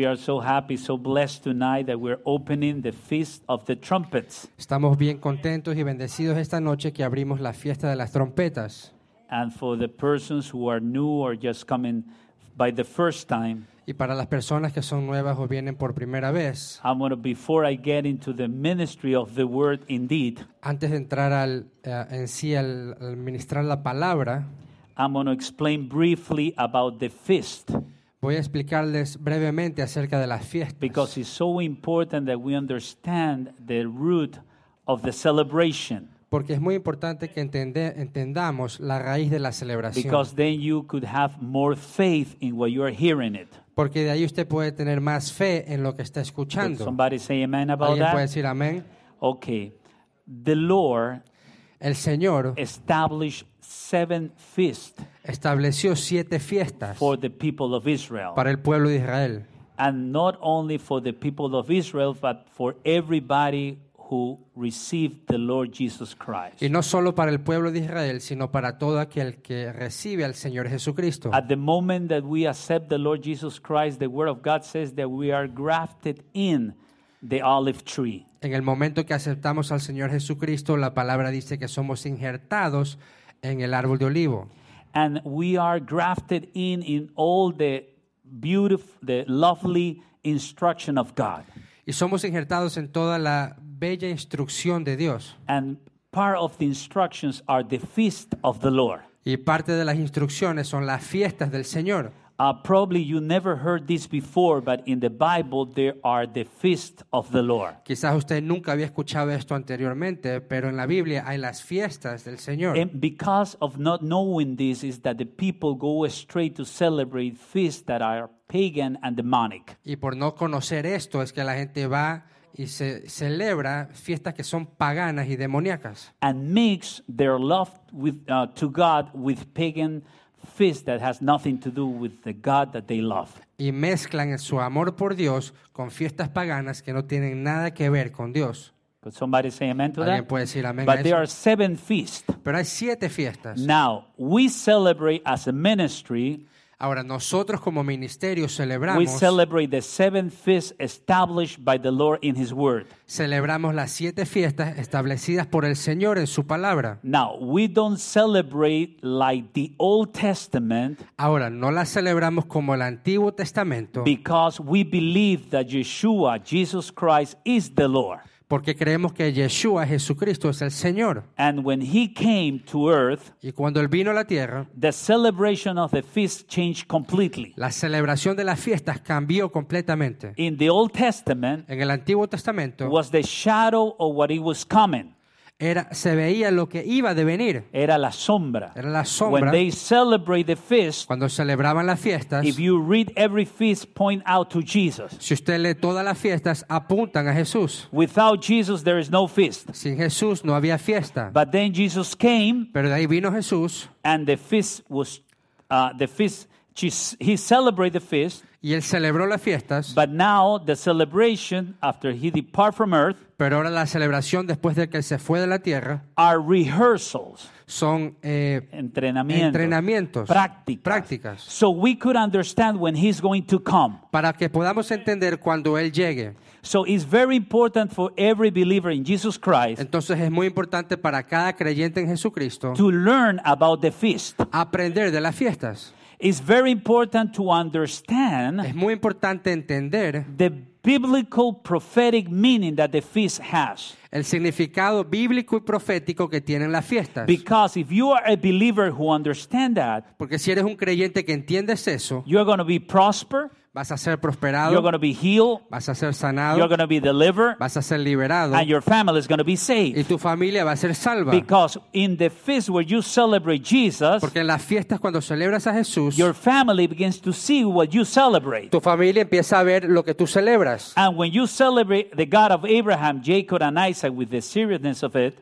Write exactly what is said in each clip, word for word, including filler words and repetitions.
we are so happy, so blessed tonight that we're opening the Feast of the Trumpets. Estamos bien contentos y bendecidos esta noche que abrimos la fiesta de las trompetas. And for the persons who are new or just coming by the first time, Y para las personas que son nuevas o vienen por primera vez, I'm going to, before I get into the ministry of the word indeed, antes de entrar al, eh, en sí al, al ministrar la palabra, I'm going to explain briefly about the feast, voy a explicarles brevemente acerca de las fiestas. because it's so important that we understand the root of the celebration, Porque es muy importante que entende, entendamos la raíz de la celebración. because then you could have more faith in what you are hearing it. Porque de ahí usted puede tener más fe en lo que está Could escuchando. somebody say amen about ¿Alguien puede that? decir amén? Okay. The Lord El Señor established seven feasts estableció siete fiestas for the people of Israel. para el pueblo de Israel. And not only for the people of Israel, but for everybody who received the Lord Jesus Christ. Y no solo para el pueblo de Israel, sino para todo aquel que recibe al Señor Jesucristo. At the moment that we accept the Lord Jesus Christ, the Word of God says that we are grafted in the olive tree. En el momento que aceptamos al Señor Jesucristo, la palabra dice que somos injertados en el árbol de olivo. And we are grafted in in all the beautiful, the lovely instruction of God. Y somos injertados en toda la bella instrucción de Dios. And part of the instructions are the feast of the Lord. Y parte de las instrucciones son las fiestas del Señor. Uh, probably you never heard this before, but in the Bible there are the feast of the Lord. Quizás usted nunca había escuchado esto anteriormente, pero en la Biblia hay las fiestas del Señor. And because of not knowing this is that the people go straight to celebrate feasts that are pagan and demonic. Y por no conocer esto es que la gente va y se celebra fiestas que son paganas y demoníacas. And mix their love with, uh, to God with pagan feast that has nothing to do with the God that they love. Y mezclan su amor por Dios con fiestas paganas que no tienen nada que ver con Dios. Could somebody say amen to Alguien that? puede decir amén a But there are eso. seven feasts. Pero hay siete fiestas. Now, we celebrate as a ministry, Ahora, nosotros como ministerio we celebramos, celebrate the seven feasts established by the Lord in His Word. celebramos las siete fiestas establecidas por el Señor en su palabra. Now, we don't celebrate like the Old Testament Ahora, no las celebramos como el Antiguo Testamento because we believe that Yeshua, Jesus Christ, is the Lord. porque creemos que Yeshua, Jesucristo, es el Señor. And when He came to earth, Y cuando Él vino a la tierra, the celebration of the feast changed completely. la celebración de las fiestas cambió completamente. In the Old Testament, En el Antiguo Testamento was the shadow of what it was coming. era, se veía lo que iba a devenir. Era la sombra. Era la When sombra. they celebrate the feast, Cuando celebraban las fiestas, if you read every feast, point out to Jesus. si usted lee todas las fiestas, apuntan a Jesús. Without Jesus, there is no feast. Sin Jesús no había fiesta. But then Jesus came, Pero de ahí vino Jesús and the feast was uh, the feast. He celebrated the feast, y Él celebró las fiestas. but now the celebration after He depart from earth Pero ahora la celebración después de que Él se fue de la tierra are rehearsals, son eh, entrenamientos, entrenamientos, prácticas. prácticas, So we could understand when He's going to come. para que podamos entender cuando Él llegue. So it's very important for every believer in Jesus Christ Entonces es muy importante para cada creyente en Jesucristo to learn about the feast. aprender de las fiestas. It's very important to understand Es muy importante entender the biblical prophetic meaning that the feast has. el significado bíblico y profético que tienen las fiestas. Because if you are a believer who understands that, Porque si eres un creyente que entiendes eso, you're going to be prosper, vas a ser you're prosperado, going to be healed, vas a ser you're sanado, going to be delivered, vas a ser liberado and your family is going to be y saved. tu familia va a ser salva. Because in the feast where you celebrate Jesus, Porque en las fiestas cuando celebras a Jesús, your family begins to see what you celebrate. tu familia empieza a ver lo que tú celebras. And when you celebrate the God of Abraham, Jacob, and Isaac with the seriousness of it,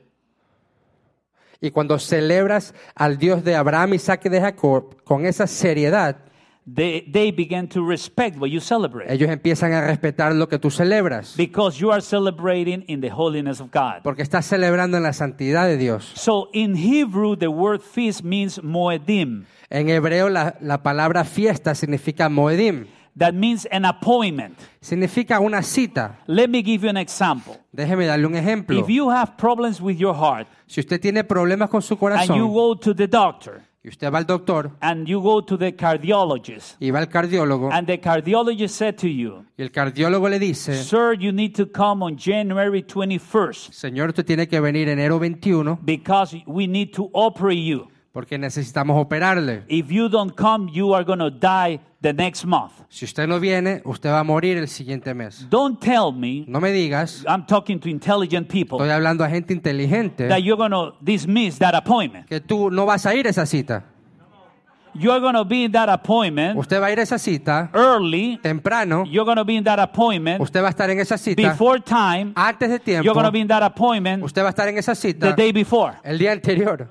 Y cuando celebras al Dios de Abraham, Isaac y de Jacob con esa seriedad, they, they begin to respect what you celebrate. ellos empiezan a respetar lo que tú celebras. Because you are celebrating in the holiness of God. Porque estás celebrando en la santidad de Dios. So in Hebrew, the word feast means moedim. En hebreo la, la palabra fiesta significa moedim. That means an appointment. Significa una cita. Let me give you an example. Déjeme darle un ejemplo. If you have problems with your heart Si usted tiene problemas con su and you corazón go to the doctor y usted va al doctor and you go to the cardiologist y va al cardiólogo and the cardiologist said to you, y el cardiólogo le dice, sir, you need to come on January twenty-first Señor, usted tiene que venir enero veintiuno because we need to operate you. porque necesitamos operarle. If you don't come, you are going to die the next month. Si usted no viene, usted va a morir el siguiente mes. Don't tell me, No me digas, I'm talking to intelligent people, estoy hablando a gente inteligente, that you're going to dismiss that appointment. que tú no vas a ir a esa cita. You're going to be in that appointment Usted va a ir a esa cita early. temprano, You're going to be in that appointment usted va a estar en esa cita before time. antes de tiempo, You're going to be in that appointment usted va a estar en esa the cita day before. el día anterior.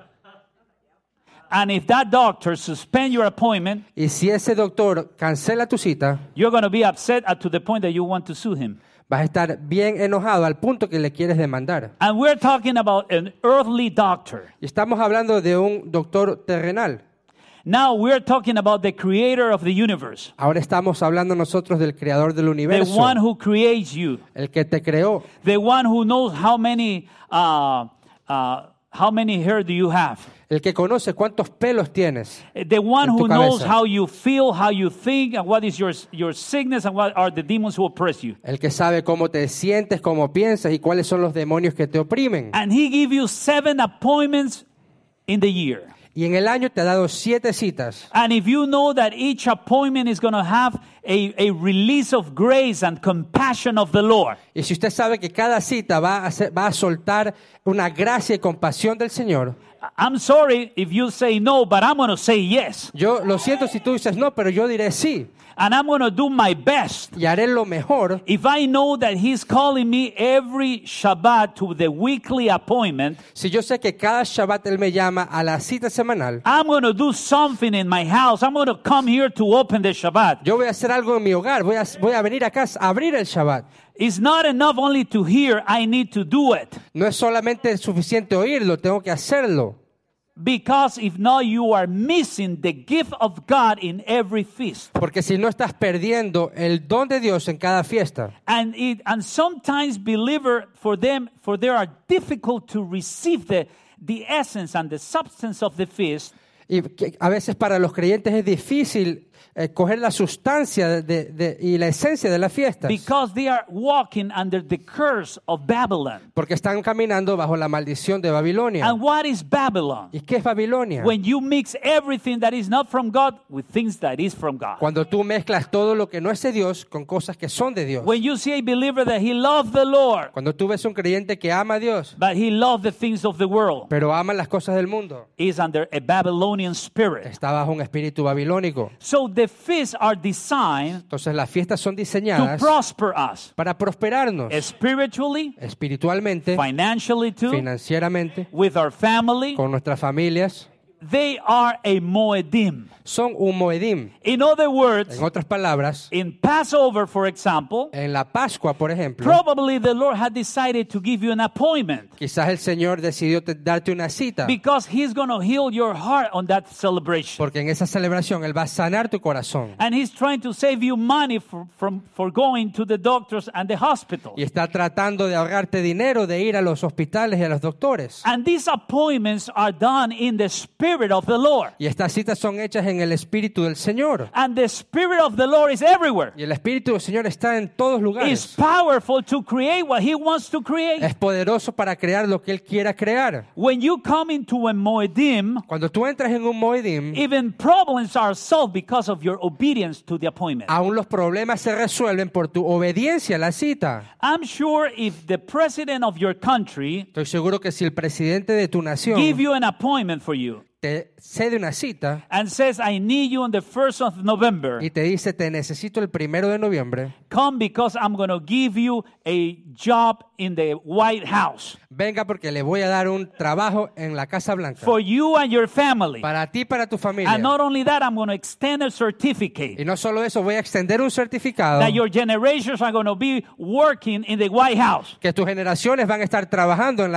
And if that doctor suspend your appointment, Y si ese doctor cancela tu cita, you're going to be upset at to the point that you want to sue him. vas a estar bien enojado al punto que le quieres demandar. And we're talking about an earthly doctor. Y estamos hablando de un doctor terrenal. Now we're talking about the creator of the universe, Ahora estamos hablando nosotros del creador del the universo, one who creates you, el que te creó, the one who knows how many uh, uh, how many hair do you have, el que conoce cuántos pelos tienes, the one En tu who knows cabeza. how you feel, how you think, and what is your your sickness, and what are the demons who oppress you. el que sabe cómo te sientes, cómo piensas y cuáles son los demonios que te oprimen. And he give you seven appointments in the year. Y en el año te ha dado siete citas. And if you know that each appointment is going to have a, a release of grace and compassion of the Lord, Y si usted sabe que cada cita va a, hacer- va a soltar una gracia y compasión del Señor, I'm sorry if you say no, but I'm going to say yes. yo lo siento si tú dices no, pero yo diré sí. And I'm going to do my best. Y haré lo mejor. If I know that He's calling me every Shabbat to the weekly appointment, Si yo sé que cada Shabbat Él me llama a la cita semanal, I'm going to do something in my house. I'm going to come here to open the Shabbat. yo voy a hacer algo en mi hogar, voy a, voy a venir acá a abrir el Shabbat. It's not enough only to hear, I need to do it. No es solamente suficiente oírlo, tengo que hacerlo. Because if not, you are missing the gift of God in every feast. Porque si no estás perdiendo el don de Dios en cada fiesta. And it, and sometimes believer for them for they are difficult to receive the the essence and the substance of the feast. Y que a veces para los creyentes es difícil eh, coger la sustancia de, de, y la esencia de las fiestas. Because they are walking under the curse of Babylon. Porque están caminando bajo la maldición de Babilonia. And what is Babylon? ¿Y qué es Babilonia? When you mix everything that is not from God with things that is from God. Cuando tú mezclas todo lo que no es de Dios con cosas que son de Dios. When you see a believer that he loves the Lord, Cuando tú ves un creyente que ama a Dios, but he loves the things of the world, pero ama las cosas del mundo, is under a Babylonian spirit. está bajo un espíritu babilónico. So the feasts are designed Entonces las fiestas son to diseñadas prosper us para prosperarnos spiritually, espiritualmente, financially too, financieramente, with our family. con nuestras familias. They are a Moedim. Son un moedim. In other words, En otras palabras, in Passover, for example, en la Pascua, por ejemplo, probably the Lord had decided to give you an appointment quizás el Señor decidió te- darte una cita, because He's going to heal your heart on that celebration. porque en esa celebración Él va a sanar tu corazón. And He's trying to save you money for, from, for going to the doctors and the hospital. Y está tratando de ahorrarte dinero de ir a los hospitales y a los doctores. And these appointments are done in the Spirit of the Lord. Y estas citas son hechas en el Espíritu del Señor. And the Spirit of the Lord is everywhere. Y el Espíritu del Señor está en todos It's lugares. powerful to create what He wants to create. Es poderoso para crear lo que Él quiera crear. When you come into a Moedim, Cuando tú entras en un Moedim, even problems are solved because of your obedience to the appointment. aún los problemas se resuelven por tu obediencia a la cita. I'm sure if the president of your country Estoy seguro que si el presidente de tu nación give you an appointment for you te cede una cita and says, I need you on the first of November, y te dice, te necesito el primero de noviembre, come because I'm going to give you a job in the White House venga porque le voy a dar un trabajo en la Casa Blanca. for you and your family. Para ti y para tu familia. And not only that, I'm going to extend a certificate Y no solo eso, voy a extender un certificado that your generations are going to be working in the White House. que tus generaciones van a estar trabajando en la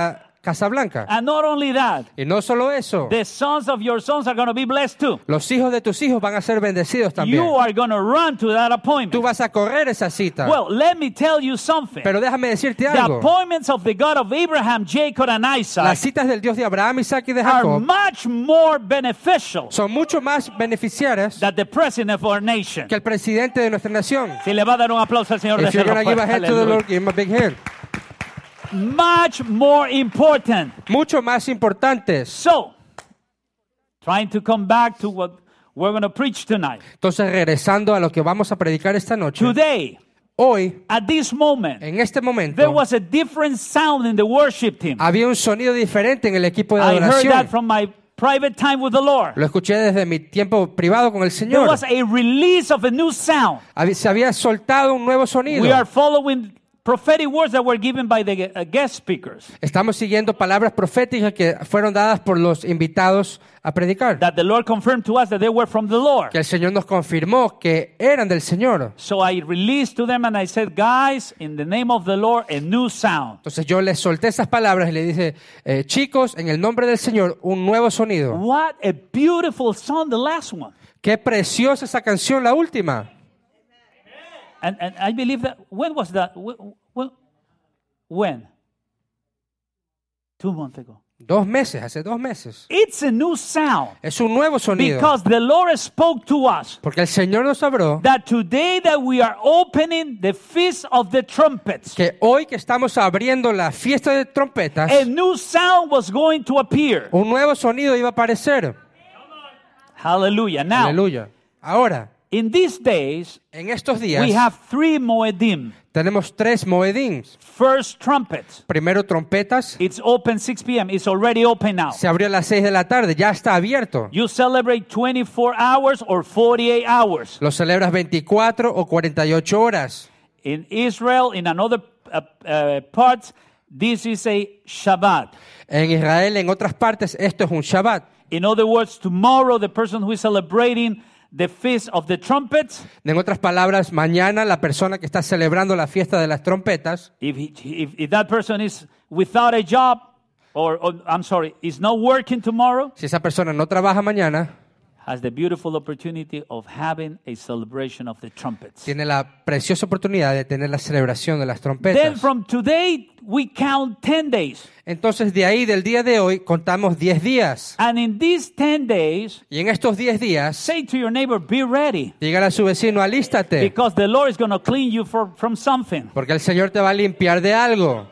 Casa Blanca. And not only that, Y no solo eso, the sons of your sons are going to be blessed too. los hijos de tus hijos van a ser bendecidos también. You are going to run to that Tú appointment. vas a correr esa cita. Well, let me tell you something. Pero déjame decirte The algo. appointments of the God of Abraham, Jacob, and Las Isaac citas del Dios de Abraham, Isaac y de are Jacob much more beneficial son mucho más beneficiarias than the president of our nation. que el presidente de nuestra nación. Si le va a dar un aplauso al Señor de If you're going to give a hand to the Hallelujah. Lord, give him a big hand. Much more important. Mucho más importantes. So, trying to come back to what we're going to preach tonight. Entonces, regresando a lo que vamos a predicar esta noche. Today, Hoy, at this moment, en este there momento, was a different sound in the worship team. había un sonido diferente en el equipo de I heard that adoración. from my private time with the Lord. Lo escuché desde mi tiempo privado con el There Señor. was a release of a new sound. Había- Se había soltado un nuevo sonido. We are following prophetic words that were given by the uh, guest speakers Estamos siguiendo palabras proféticas que fueron dadas por los invitados a predicar. that the Lord confirmed to us that they were from the Lord. Que el Señor nos confirmó que eran del Señor. So I released to them and I said, guys, in the name of the Lord, a new sound. Entonces yo les solté esas palabras y le dije, eh, chicos, en el nombre del Señor, un nuevo sonido. What a beautiful song, the last one. Qué preciosa esa canción, la última. And, and I believe that, when was that? When? When? Two months ago. Dos meses, hace dos meses. It's a new sound Es un nuevo sonido. because the Lord spoke to us Porque el Señor nos habló that today that we are opening the Feast of the Trumpets, que hoy que estamos abriendo la fiesta de trompetas, a new sound was going to appear. un nuevo sonido iba a aparecer. Hallelujah. Now, Aleluya. Ahora, in these days, en estos días we have three Moedim. tenemos tres moedins. First, trumpets. Primero trompetas. It's open six p.m. It's already open now. Se abrió a las seis de la tarde, ya está abierto. You celebrate twenty-four hours or forty-eight hours. Lo celebras veinticuatro o cuarenta y ocho horas. In Israel, in another uh, uh, parts, this is a Shabbat. En Israel, en otras partes, esto es un Shabbat. In other words, tomorrow the person who is celebrating the Feast of the Trumpets, En otras palabras, mañana la persona que está celebrando la fiesta de las trompetas, if, he, if, if that person is without a job, or, or I'm sorry, is not working tomorrow, si esa persona no trabaja mañana, has the beautiful opportunity of having a celebration of the trumpets. tiene la preciosa oportunidad de tener la celebración de las Then trompetas. from today, we count ten days. Entonces, de ahí, del día de hoy, contamos diez días. And in these ten days, Y en estos diez días, say to your neighbor, be ready, dígale a su vecino, alístate, because the Lord is going to clean you for, from something. porque el Señor te va a limpiar de algo.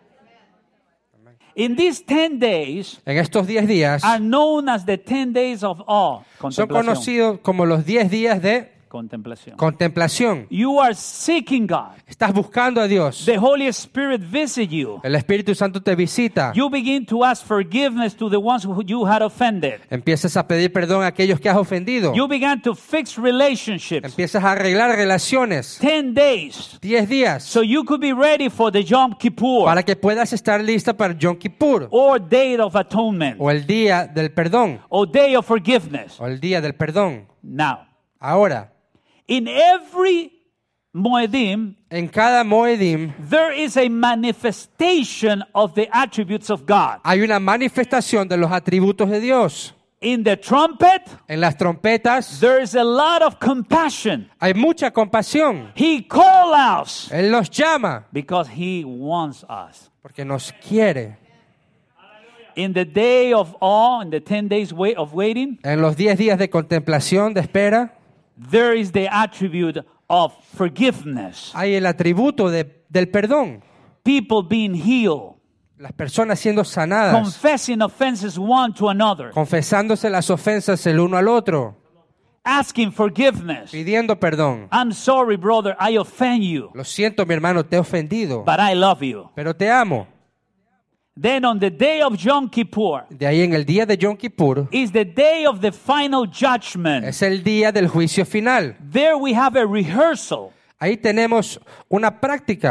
In these ten days En estos diez días, are known as the ten days of awe. son Contemplación. conocidos como los diez días de Contemplación. contemplación. You are seeking God. Estás buscando a Dios. The Holy Spirit visit you. El Espíritu Santo te visita. You begin to ask forgiveness to the ones who you had offended. Empiezas a pedir perdón a aquellos que has ofendido. You began to fix relationships. Empiezas a arreglar relaciones. Ten days. Diez días. So you could be ready for the Yom Kippur Para que puedas estar lista para Yom Kippur. or Day of Atonement O el día del perdón. or Day of Forgiveness. O el día del perdón. Now, Ahora, in every Moedim, en cada Moedim there is a manifestation of the attributes of God. hay una manifestación de los atributos de Dios. In the trumpet, En las trompetas there is a lot of compassion. hay mucha compasión. He calls us Él nos llama because He wants us. porque nos quiere. In the day of awe, in the ten days wait of waiting, En los diez días de contemplación, de espera, there is the attribute of forgiveness. hay el atributo de, del perdón. People being healed, Las personas siendo sanadas, confessing offenses one to another, confesándose las ofensas el uno al otro, asking forgiveness. pidiendo perdón. I'm sorry, brother, I offend you, Lo siento, mi hermano, te he ofendido, but I love you. pero te amo. Then on the day of Yom Kippur De ahí en el día de Yom Kippur is the day of the final judgment. es el día del juicio final. There we have a rehearsal. Ahí tenemos una práctica.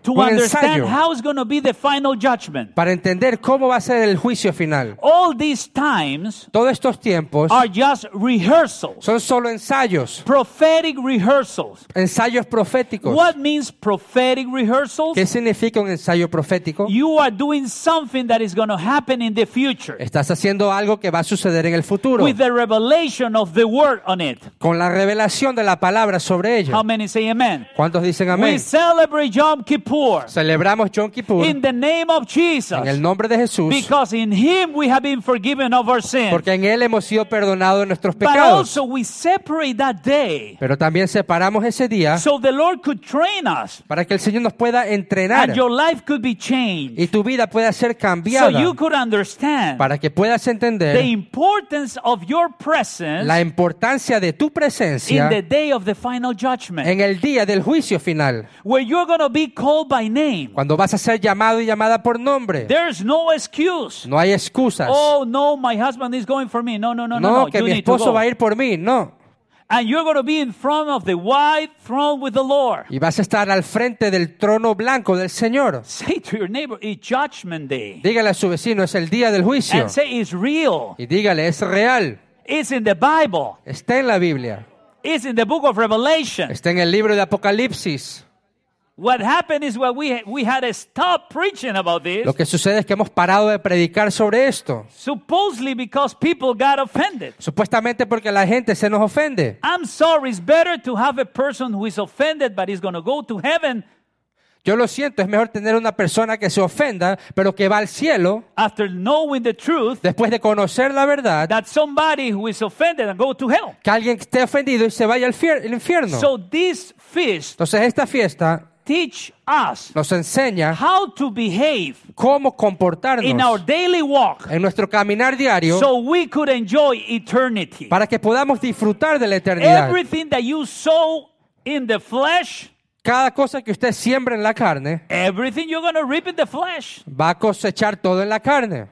to un understand ensayo how it's going to be the final judgment. para entender cómo va a ser el juicio final. All these times Todos estos tiempos are just rehearsals, son solo ensayos, prophetic rehearsals. ensayos proféticos. What means prophetic rehearsals? ¿Qué significa un ensayo profético? You are doing something that is going to happen in the future Estás haciendo algo que va a suceder en el futuro, with the revelation of the word on it. con la revelación de la palabra sobre ella. How many say amen? ¿Cuántos dicen We amén? celebrate Yom Kippur Celebramos Yom Kippur in the name of Jesus en el nombre de Jesús, because in Him we have been forgiven of our sins. porque en Él hemos sido perdonados de nuestros But pecados. also we separate that day Pero también separamos ese día so the Lord could train us para que el Señor nos pueda entrenar and your life could be changed y tu vida pueda ser so cambiada, you could understand para que puedas the entender importance of your presence la importancia de tu in presencia the day of the final judgment, en el día del juicio final, where you're going to be called by name. cuando vas a ser llamado y llamada por nombre. There's no excuse. No hay excusas. Oh, no, my husband is going for me. No, no, no, no, No, no. que You mi need to esposo go. va a ir por mí. No. And you're going to be in front of the white throne with the Lord. Y vas a estar al frente del trono blanco del Señor. Say to your neighbor, it's judgment day. Dígale a su vecino, es el día del juicio. And say it's real. Y dígale, es real. It's in the Bible. Está en la Biblia. It's in the book of Revelation. Está en el libro de Apocalipsis. What happened is what we we had to stop preaching about this, Lo que sucede es que hemos parado de predicar sobre esto. supposedly because people got offended. Supuestamente porque la gente se nos ofende. I'm sorry, it's better to have a person who is offended but is going to go to heaven Yo lo siento, es mejor tener una persona que se ofenda, pero que va al cielo after knowing the truth después de conocer la verdad, that somebody who is offended and go to hell. que alguien que esté ofendido y se vaya al fier- al infierno. So this feast Entonces esta fiesta teach us nos enseña how to behave cómo in our comportarnos daily walk en nuestro caminar diario so we could enjoy eternity. para que podamos disfrutar de la eternidad. Everything that you sow in the flesh, Cada cosa que usted siembra en la carne, everything you're going to reap in the flesh. va a cosechar todo en la carne.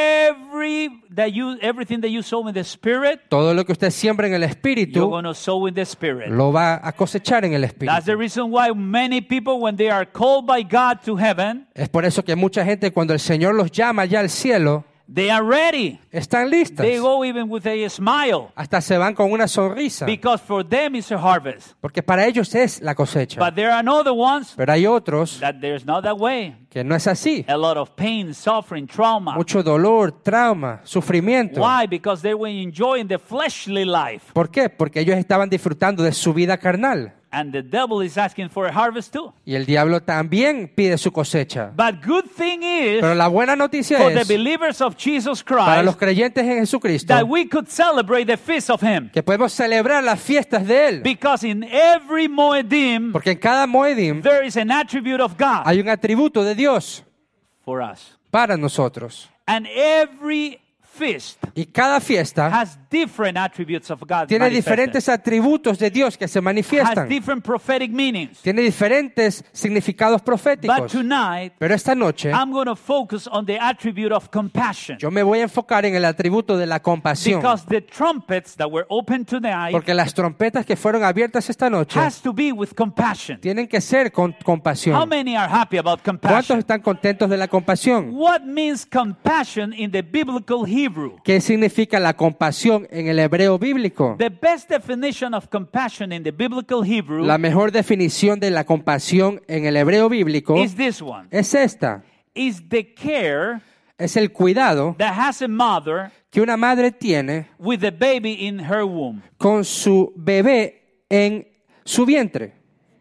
Every that you everything that you sow in the spirit, Todo lo que usted siembra en el you're espíritu, going to sow in the spirit. lo va a cosechar en el That's the espíritu. reason why many people, when they are called by God to heaven, Es por eso que mucha gente, cuando el Señor los llama ya al cielo, they are ready. están listas. They go even with a smile Hasta se van con una sonrisa, because for them it's a harvest. porque para ellos es la cosecha. But there are other ones Pero hay otros that there's not that way. que no es así. A lot of pain, suffering, trauma. Mucho dolor, trauma, sufrimiento. Why? Because they were enjoying the fleshly life. ¿Por qué? Porque ellos estaban disfrutando de su vida carnal. And the devil is asking for a harvest too. Y el diablo también pide su cosecha. But good thing is, Pero la buena noticia for the es, believers of Jesus para los Christ, creyentes en Jesucristo, that we could celebrate the feast of Him. que podemos celebrar las fiestas de Él. Because in every Moedim, Porque en cada Moedim there is an attribute of God hay un atributo de Dios for us. para nosotros. And every feast Y cada fiesta has different attributes of God tiene manifested. diferentes atributos de Dios que se Has manifiestan. different prophetic meanings. Tiene diferentes significados But proféticos. tonight, Pero esta noche I'm going to focus on the attribute of compassion. yo me voy a enfocar en el atributo de la compasión. Because the trumpets that were opened tonight Porque las trompetas que fueron abiertas esta noche has to be with compassion. tienen que ser con How compasión. many are happy about ¿Cuántos compassion? están contentos de la compasión? What means compassion in the biblical Hebrew? ¿Qué significa la compasión en el hebreo bíblico? The best definition of compassion in the biblical Hebrew La mejor definición de la compasión en el hebreo bíblico is this one. es esta. Is the care Es el cuidado that has a mother que una madre tiene with a baby in her womb. con su bebé en su vientre.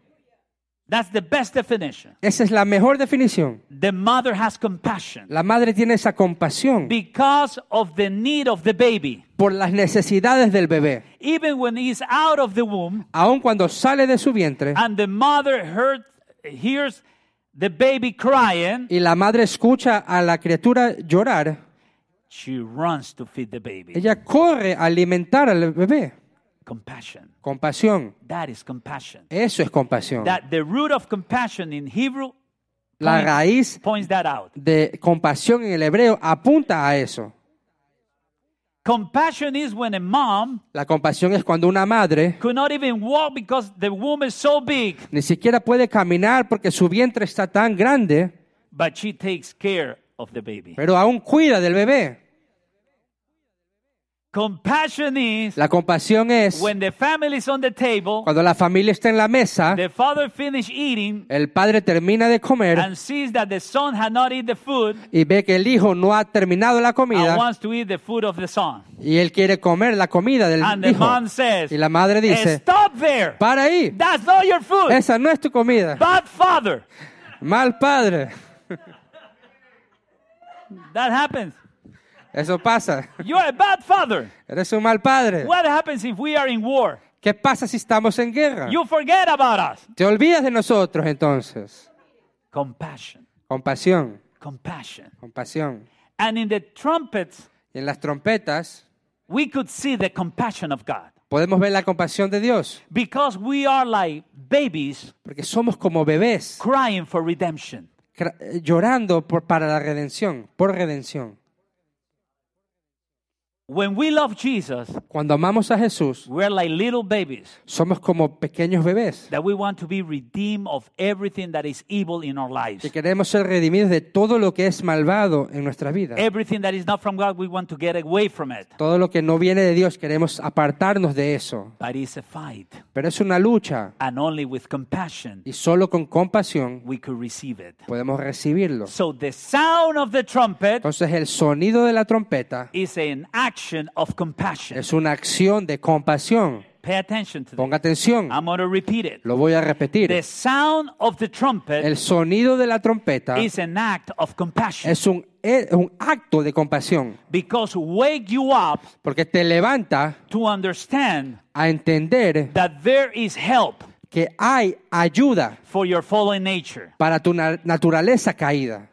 That's the best definition. Esa es la mejor definición. The mother has compassion La madre tiene esa compasión because of the need of the baby. por las necesidades del bebé. Even when he's out of the womb Aun cuando sale de su vientre and the mother heard, hears the baby crying, y la madre escucha a la criatura llorar, she runs to feed the baby. ella corre a alimentar al bebé. Compassion. Compasión. That is compassion. Eso es compasión. That the root of compassion in Hebrew La point- raíz points that out. de compasión en el hebreo apunta a eso. Compassion is when a mom La compasión es cuando una madre could not even walk because the womb is so big, ni siquiera puede caminar porque su vientre está tan grande, but she takes care of the baby. pero aún cuida del bebé. Compassion is La compasión es when the family is on the table, cuando la familia está en la mesa, the father finish eating el padre termina de comer and sees that the son had not eaten the food y ve que el hijo no ha terminado la and comida wants to eat the food of the son. y él quiere comer la comida del And the hijo. mom says, Y la madre dice, stop there. para ahí, That's not your food. esa no es tu comida. Bad father. Mal padre. That happens. Eso pasa. You're a bad father. Eres un mal padre. What happens if we are in war? ¿Qué pasa si estamos en guerra? You forget about us. Te olvidas de nosotros entonces. Compassion. Compasión, Compassion. compasión. And in the trumpets, Y en las trompetas we could see the compassion of God. podemos ver la compasión de Dios. Because we are like babies Porque somos como bebés crying for redemption. cra- llorando por, para la redención, por redención. When we love Jesus, Cuando amamos a Jesús, we're like little babies somos como pequeños bebés that we want to be redeemed of everything that is evil in our lives. que queremos ser redimidos de todo lo que es malvado en nuestra vida. Everything that is not from God, we want to get away from it. Todo lo que no viene de Dios, queremos apartarnos de eso. But it's a fight. Pero es una lucha And only with compassion, y solo con compasión we could receive it. podemos recibirlo. So the sound of the trumpet Entonces el sonido de la trompeta is an action of compassion. es una acción de compasión. Pay attention to this. Ponga atención, I'm going to repeat it. lo voy a repetir. The sound of the trumpet El sonido de la trompeta is an act of compassion. es un, es un acto de compasión Because wake you up porque te levanta to understand a entender that there is help que hay ayuda for your fallen nature. para tu na- naturaleza caída.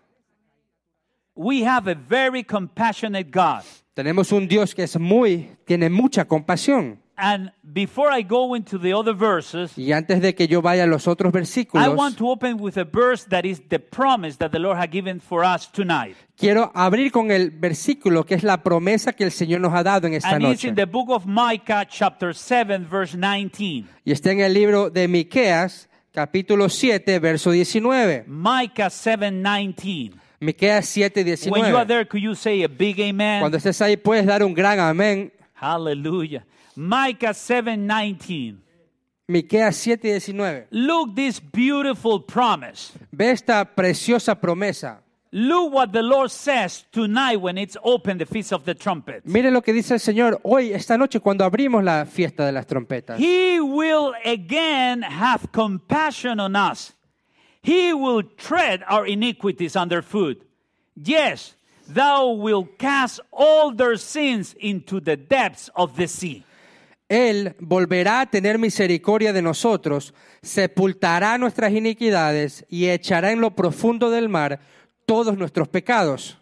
We have a very compassionate God. Tenemos un Dios que es muy, tiene mucha compasión. And before I go into the other verses, Y antes de que yo vaya a los otros I versículos, want to open with a verse that is the promise that the Lord has given for us tonight. quiero abrir con el versículo que es la promesa que el Señor nos ha dado en esta And it's noche. in the book of Micah, chapter seven, verse nineteen. Y está en el libro de Miqueas, capítulo siete, verso diecinueve. Micah seven nineteen. Miqueas siete, When you are diecinueve. there, could you say a big amen? Cuando estés ahí puedes dar un gran amén. Hallelujah. Micah seven nineteen. Miqueas siete, diecinueve. Look this beautiful promise. Ve esta preciosa promesa. Look what the Lord says tonight when it's open the feast of the trumpet. Mire lo que dice el Señor hoy, esta noche, cuando abrimos la fiesta de las trompetas. He will again have compassion on us. He will tread our iniquities underfoot. Yes, thou wilt cast all their sins into the depths of the sea. Él volverá a tener misericordia de nosotros, sepultará nuestras iniquidades y echará en lo profundo del mar todos nuestros pecados.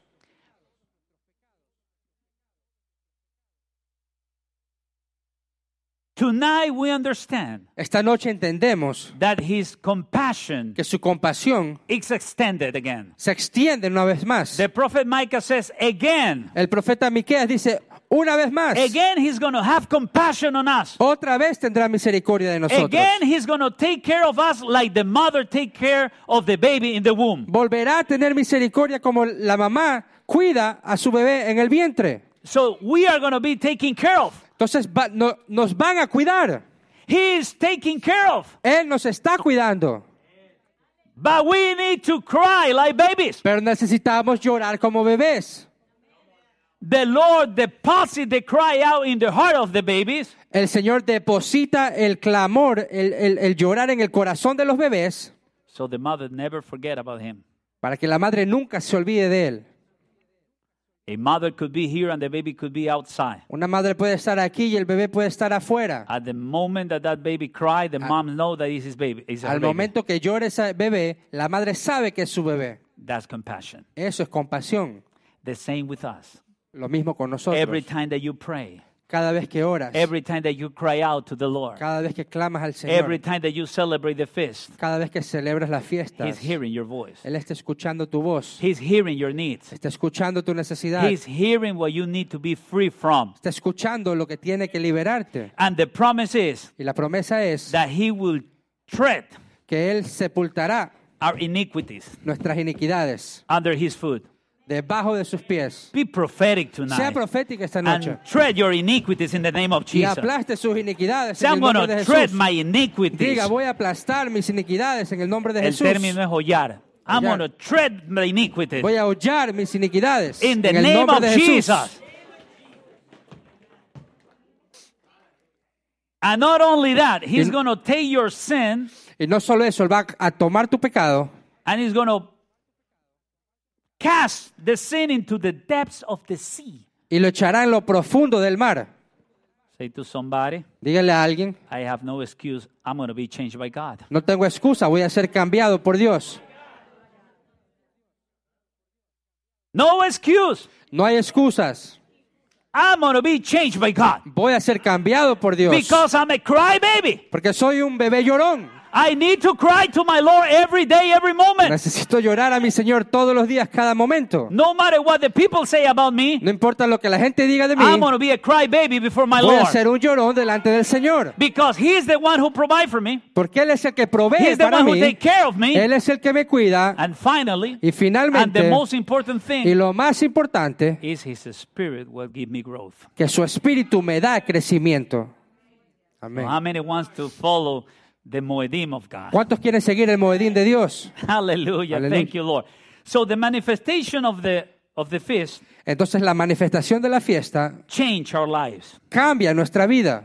Tonight we understand Esta noche entendemos that his compassion que su compasión is extended again. se extiende una vez más. The prophet Micah says again, El profeta Miqueas dice, una vez más, again he's going to have compassion on us. otra vez tendrá misericordia de nosotros. Again he's going to take care of us like the mother take care of the baby in the womb. Volverá a tener misericordia como la mamá cuida a su bebé en el vientre. So we are going to be taken care of. Entonces va- no- nos van a cuidar. He is taking care of. Él nos está cuidando. But we need to cry like babies. Pero necesitamos llorar como bebés. The Lord deposits the cry out in the heart of the babies. El Señor deposita el clamor, el, el- el llorar en el corazón de los bebés So the mother never forget about him. para que la madre nunca se olvide de él. A mother could be here and the baby could be outside. Una madre puede estar aquí y el bebé puede estar afuera. At the moment that that baby cries, the mom knows that it's his baby. It's her Al baby. momento que llore ese bebé, la madre sabe que es su bebé. That's compassion. Eso es compasión. The same with us. Lo mismo con nosotros. Every time that you pray, Cada vez que oras, every time that you cry out to the Lord, cada vez que clamas al every Señor, time that you celebrate the feast, cada vez que celebras las He's fiestas, hearing your voice. Él está escuchando tu voz, He's hearing your needs. está escuchando tu necesidad, He's hearing what you need to be free from. está escuchando lo que tiene que liberarte. And the promise is Y la promesa es that He will tread que Él sepultará our iniquities nuestras iniquidades under His foot. debajo de sus pies. Be prophetic Sea tonight profética esta noche and tread your iniquities in the name of y Jesus. aplaste sus iniquidades Say, en I'm el going nombre de to tread Jesús. my iniquities. Diga, voy a aplastar mis iniquidades en el nombre de El Jesús. término es hollar. I'm Hollar. going to tread my iniquities Voy a hollar mis iniquidades in the en el name nombre of de Jesús. Jesus. And not only that, He's Y- going to take your sin Y no solo eso, Él va a tomar tu pecado and He's going to cast the sin into the depths of the sea. y lo echará en lo profundo del mar. Say to somebody, Dígale a alguien, I have no excuse. I'm going to be changed by God. no tengo excusa, voy a ser cambiado por Dios. No excuse. No hay excusas. I'm going to be changed by God. Voy a ser cambiado por Dios. Because I'm a crybaby. Porque soy un bebé llorón. I need to cry to my Lord every day, every moment. Necesito llorar a mi Señor todos los días, cada momento. No matter what the people say about me, No importa lo que la gente diga de mí, I'm going to be a crybaby before my voy a Lord. ser un llorón delante del Señor. Because He's the one who provides for me. Porque Él es el que provee He's the para one who mí. takes care of me. Él es el que me cuida. And finally, Y and the finalmente, most important y thing, lo más importante, is His Spirit will give me growth. que su espíritu me da crecimiento. Amén. How many wants to follow the Moedim of God? ¿Cuántos quieren seguir el Moedín de Dios? Hallelujah. Hallelujah. Thank you, Lord. So the manifestation of the of the feast Entonces la manifestación de la fiesta change our lives. cambia nuestra vida.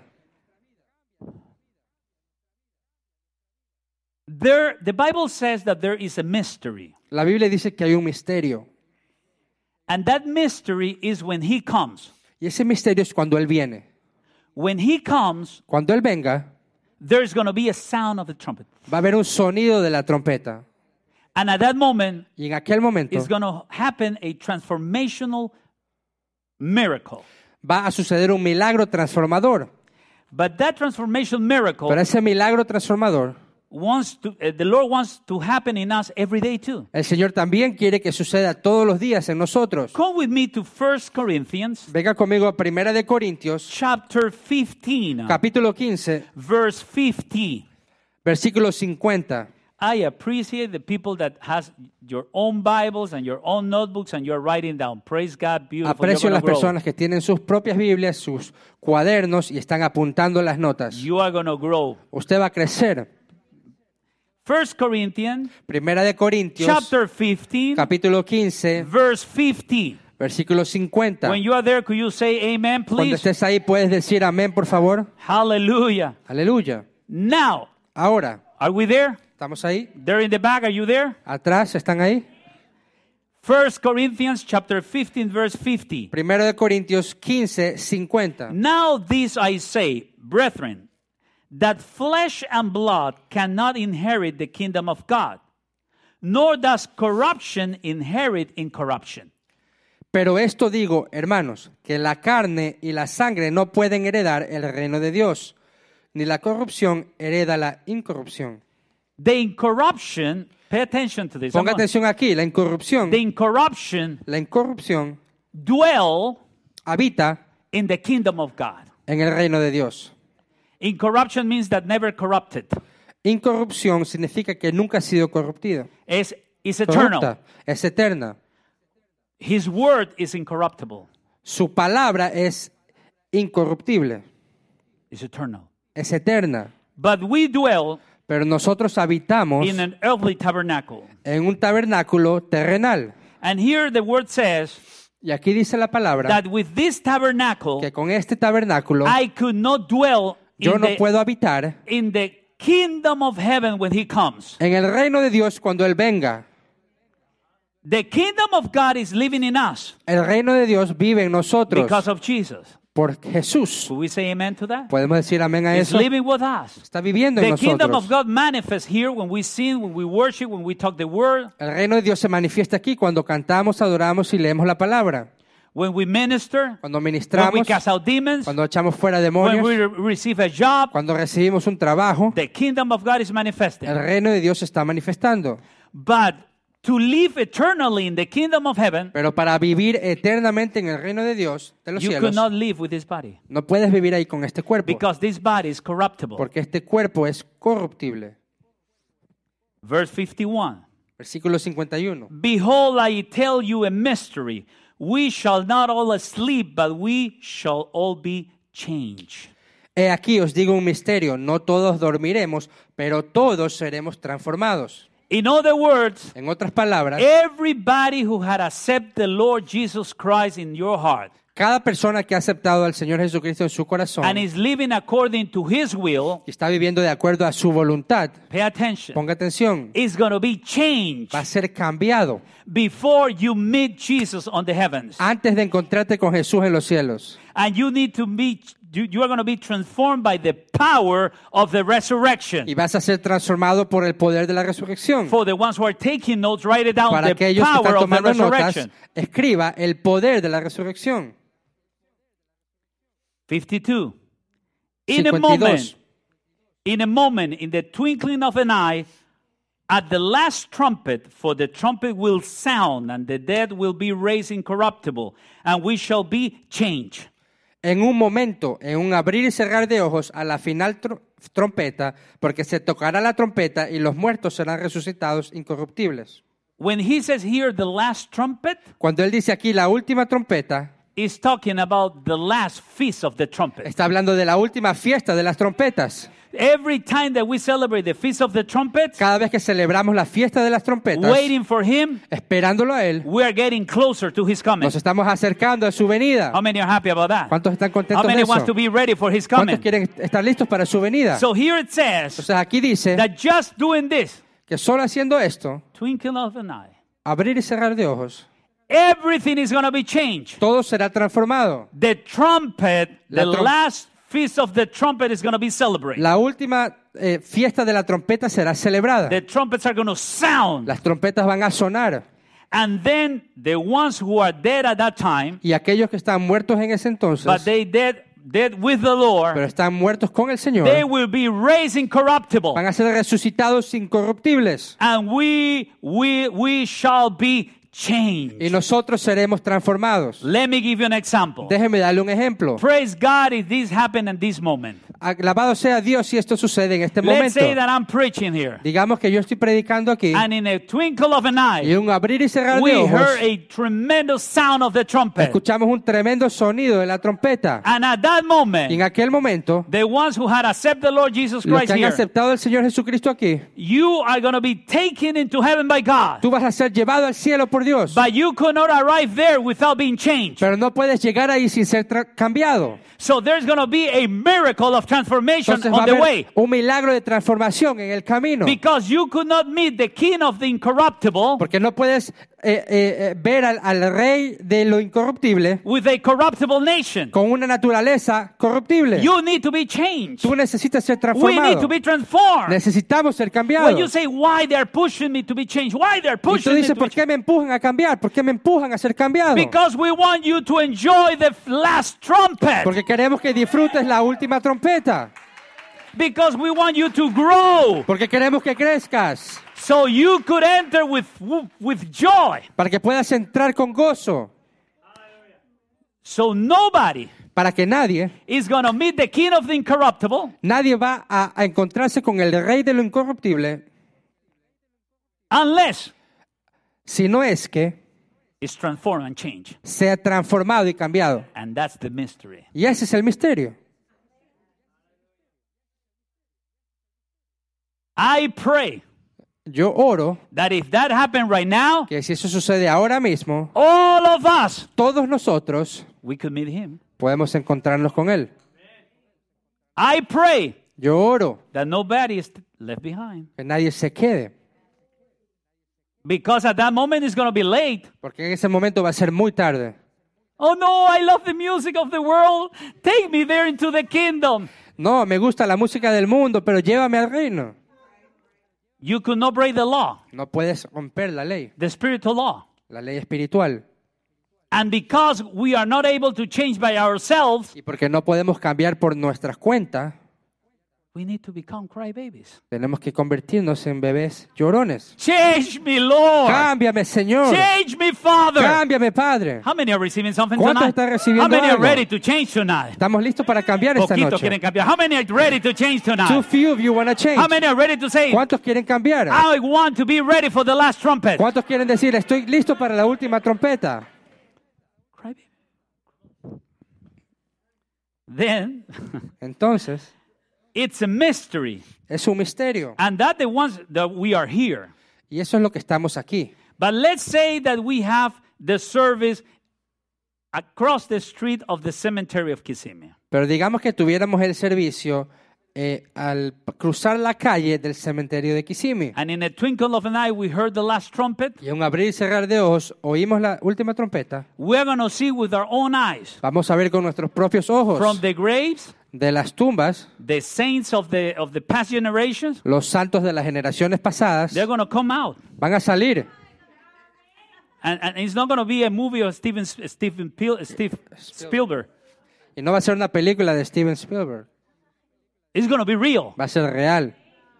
There, the Bible says that there is a mystery. La Biblia dice que hay un misterio. And that mystery is when He comes. Y ese misterio es cuando Él viene. When He comes, Cuando Él venga, there's going to be a sound of the trumpet. va a haber un sonido de la trompeta. And at that moment, Y en aquel momento it's going to happen a transformational miracle. va a suceder un milagro transformador. But that transformational miracle Pero ese milagro transformador, wants to, uh, the Lord wants to happen in us every day too. el Señor también quiere que suceda todos los días en nosotros. Come with me to First Corinthians Venga conmigo a Primera de Corintios, chapter fifteen, capítulo quince, verse fifty. versículo cincuenta. I appreciate the people that has your own Bibles and your own notebooks and you're writing down. Praise God, beautiful. Aprecio a You're las gonna grow. personas que tienen sus propias Biblias, sus cuadernos y están apuntando las notas. You are going to grow. Usted va a crecer. First Corinthians Primera de Corintios, chapter fifteen, capítulo quince, verse fifty. versículo cincuenta. When you are there, could you say amen, Cuando please? estés ahí, ¿puedes decir amén, por favor? Hallelujah. Aleluya. Now, Ahora, are we there? ¿estamos ahí? There in the back, are you there? ¿Atrás? ¿Están ahí? First Corinthians chapter fifteen, verse fifty. Primero de Corintios quince, cincuenta. Now this I say, brethren, that flesh and blood cannot inherit the kingdom of God, nor does corruption inherit incorruption. Pero esto digo, hermanos, que la carne y la sangre no pueden heredar el reino de Dios, ni la corrupción hereda la incorrupción. The incorruption, pay attention to this. Ponga I'm gonna- atención aquí, la incorrupción, The incorruption la incorrupción dwell habita in the kingdom of God. en el reino de Dios. Incorruption means that never corrupted. Incorrupción significa que nunca ha sido corruptida. It's, it's eternal. Corrupta, es eterna. His word is incorruptible. Su palabra es incorruptible, It's eternal. es eterna. But we dwell Pero nosotros habitamos in an earthly tabernacle. en un tabernáculo terrenal. And here the word says Y aquí dice la palabra that with this tabernacle, que con este tabernáculo I could not dwell yo in no the, puedo habitar in the kingdom of heaven when he comes. en el reino de Dios cuando Él venga. The kingdom of God is living in us El reino de Dios vive en nosotros because of Jesus. por Jesús. Could we say amen to that? ¿Podemos decir amén a It's eso? living with us. Está viviendo en The kingdom of nosotros. God manifests here when we sing, when we worship, when we talk the word. El reino de Dios se manifiesta aquí cuando cantamos, adoramos y leemos la palabra. when we minister, cuando when we ministramos, cast out demons, cuando echamos fuera when demonios, we re- receive a job, cuando recibimos un trabajo, the kingdom of God is manifesting. el reino de Dios se está manifestando. But to live eternally in the kingdom of heaven, Pero para vivir eternamente en el reino de Dios, de los you could cielos, not live with this body no puedes vivir ahí con este cuerpo, because this body is corruptible. porque este cuerpo es corruptible. Verse fifty-one. Versículo cincuenta y uno. Behold, I tell you a mystery. We shall not all sleep, but we shall all be changed. He aquí os digo un misterio, no todos dormiremos, pero todos seremos transformados. In other words, En otras palabras, everybody who had accepted the Lord Jesus Christ in your heart cada persona que ha aceptado al Señor Jesucristo en su corazón and is living according to His will, y está viviendo de acuerdo a su voluntad, pay attention, ponga atención, is going to be changed va a ser cambiado before you meet Jesus on the heavens. antes de encontrarte con Jesús en los cielos. And you need to meet, you, you are going to be transformed by the power of the resurrection. Y vas a ser transformado por el poder de la resurrección. For the ones who are taking notes, write it down, Para the aquellos que power están of the tomando notas, resurrection. escriba el poder de la resurrección. fifty-two. In a cincuenta y moment, dos. in a moment, in the twinkling of an eye, at the last trumpet, for the trumpet will sound, and the dead will be raised incorruptible, and we shall be changed. En un momento, en un abrir y cerrar de ojos, a la final tr- trompeta, porque se tocará la trompeta y los muertos serán resucitados incorruptibles. When he says here the last trumpet, Cuando él dice aquí la última trompeta, he's talking about the last feast of the trumpet. está hablando de la última fiesta de las trompetas. Every time that we celebrate the feast of the trumpet, Cada vez que celebramos la fiesta de las trompetas, waiting for him, esperándolo a él, we are getting closer to his coming. nos estamos acercando a su venida. How many are happy about that? ¿Cuántos están How contentos de many eso? wants to be ready for his ¿Cuántos coming? quieren estar listos para su venida? So here it says Entonces aquí dice that just doing this, que solo haciendo esto, twinkle of an eye, abrir y cerrar de ojos, everything is going to be changed. todo será transformado. The trumpet, La the trom- last feast of the trumpet is going to be celebrated. La última eh, fiesta de la trompeta será celebrada. The trumpets are going to sound. Las trompetas van a sonar And then the ones who are dead at that time, y aquellos que están muertos en ese entonces, but they dead, dead with the pero Lord, están muertos con el Señor, they will be raised incorruptible. van a ser resucitados incorruptibles And we, we, we shall be changed. y nosotros seremos transformados. Let me give you an example. Déjeme darle un ejemplo. Praise God if this happened in this moment. Alabado sea Dios si esto sucede en este Let's momento. say that I'm preaching here. Digamos que yo estoy predicando aquí And in a twinkle of an y eye, en un abrir y cerrar de we ojos heard a tremendous sound of the trumpet. escuchamos un tremendo sonido de la trompeta. And at that Y en moment, aquel momento, the ones who had accepted the Lord Jesus los Christ que han here, aceptado al Señor Jesucristo aquí, you are going to be taken into heaven by God. tú vas a ser llevado al cielo por Dios. But you could not arrive there without being changed. Pero no puedes llegar ahí sin ser tra- cambiado. So there's going to be a miracle of transformation Entonces va a on the haber way. un milagro de transformación en el camino. Because you could not meet the king of the incorruptible Porque no puedes eh, eh, eh, ver al, al rey de lo incorruptible with a corruptible nation. con una naturaleza corruptible. You need to be changed. Tú necesitas ser We need transformado. to be transformed. Necesitamos ser When cambiados. you say why they're pushing me to be changed, why they're Y tú pushing me dices, to be ¿por qué me empujan a cambiar? ¿Por qué me empujan a ser cambiado? Because we want you to enjoy the last trumpet. Porque queremos que disfrutes la última trompeta. Because we want you to grow. Porque queremos que crezcas. So you could enter with, with joy. Para que puedas entrar con gozo. So nobody Para que nadie, is going to meet the king of the incorruptible nadie va a, a encontrarse con el rey de lo incorruptible unless si no es que it's transformed and changed. sea transformado y cambiado. And that's the mystery. Y ese es el misterio. I pray Yo oro that if that happened right now, que si eso sucede ahora mismo, all of us, todos nosotros we could meet him. podemos encontrarnos con él. I pray Yo oro that nobody is left behind. que nadie se quede, Because at that moment it's going to be late. porque en ese momento va a ser muy tarde. Oh no, I love the music of the world. Take me there into the kingdom. No, me gusta la música del mundo, pero llévame al reino. You could not break the law, No puedes romper la ley, the spiritual law. la ley espiritual. And because we are not able to change by ourselves, Y porque no podemos cambiar por nuestras cuentas, we need to become crybabies. tenemos que convertirnos en bebés llorones. Change me, Lord. Cámbiame, Señor. Change me, Father. Cámbiame, Padre. How many are receiving something ¿Cuántos tonight? están recibiendo How many are algo? ready to change tonight? Estamos listos para cambiar esta Poquito noche. quieren cambiar. How many are ready to change Too tonight? few of you want to change. How many are ready to say, ¿Cuántos quieren cambiar? I want to be ready for the last trumpet? ¿Cuántos quieren decir, estoy listo para la última trompeta? Crybaby. Then Entonces, it's a mystery, es un misterio. and that the ones that we are here. Y eso es lo que estamos aquí. But let's say that we have the service across the street of the cemetery of Kissimmee. Pero digamos que tuviéramos el servicio eh, al p- cruzar la calle del cementerio de Kissimmee. And in a twinkle of an eye, we heard the last trumpet. Y en un abrir y cerrar de ojos, oímos la última trompeta. We're going to see with our own eyes Vamos a ver con nuestros propios ojos from the graves de las tumbas, the saints of the of the past generations. los santos de las generaciones pasadas They're going to come out, van a salir. and, and it's not going to be a movie of Steven Steven Pil- Steve Spielberg. Y no va a ser una película de Steven Spielberg. It's going to be real. Va a ser real.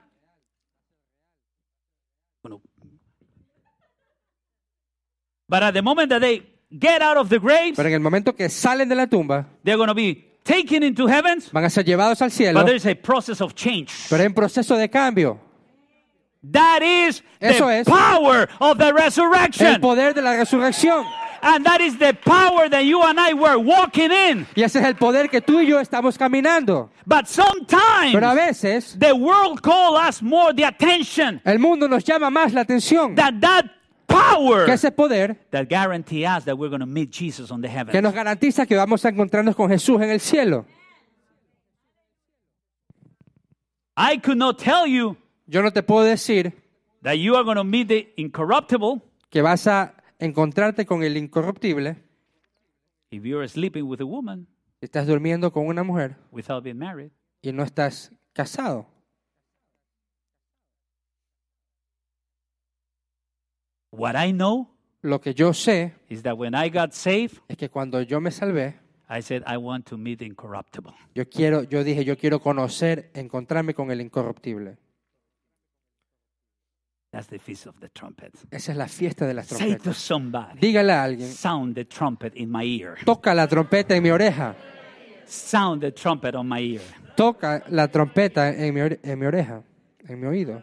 But at the moment that they get out of the graves, Pero en el momento que salen de la tumba, they're going to be taken into heavens. van a ser llevados al cielo. But there's a process of change. Pero hay un proceso de cambio. That is Eso the es. power of the El resurrection. poder de la resurrección. And that is the power that you and I were walking in. Y ese es el poder que tú y yo estamos caminando. But sometimes Pero a veces the world calls us more the attention el mundo nos llama más la atención that that power que ese poder that guarantee us that we're going to meet Jesus on the heavens. que nos garantiza que vamos a encontrarnos con Jesús en el cielo. I could not tell you Yo no te puedo decir that you are going to meet the incorruptible que vas a encontrarte con el incorruptible if you're sleeping with a woman si estás durmiendo con una mujer without being married. y no estás casado. What I know Lo que yo sé is that when I got saved, es que cuando yo me salvé, I said, I want to meet the incorruptible. yo quiero, yo dije, yo quiero conocer, encontrarme con el incorruptible. That's the feast of the trumpets. Esa es la fiesta de las Say to trompetas. somebody, Dígale a alguien, sound the trumpet in my ear. toca la trompeta en mi oreja. Sound the trumpet on my ear. Toca la trompeta en mi, ore- en mi oreja, en mi oído.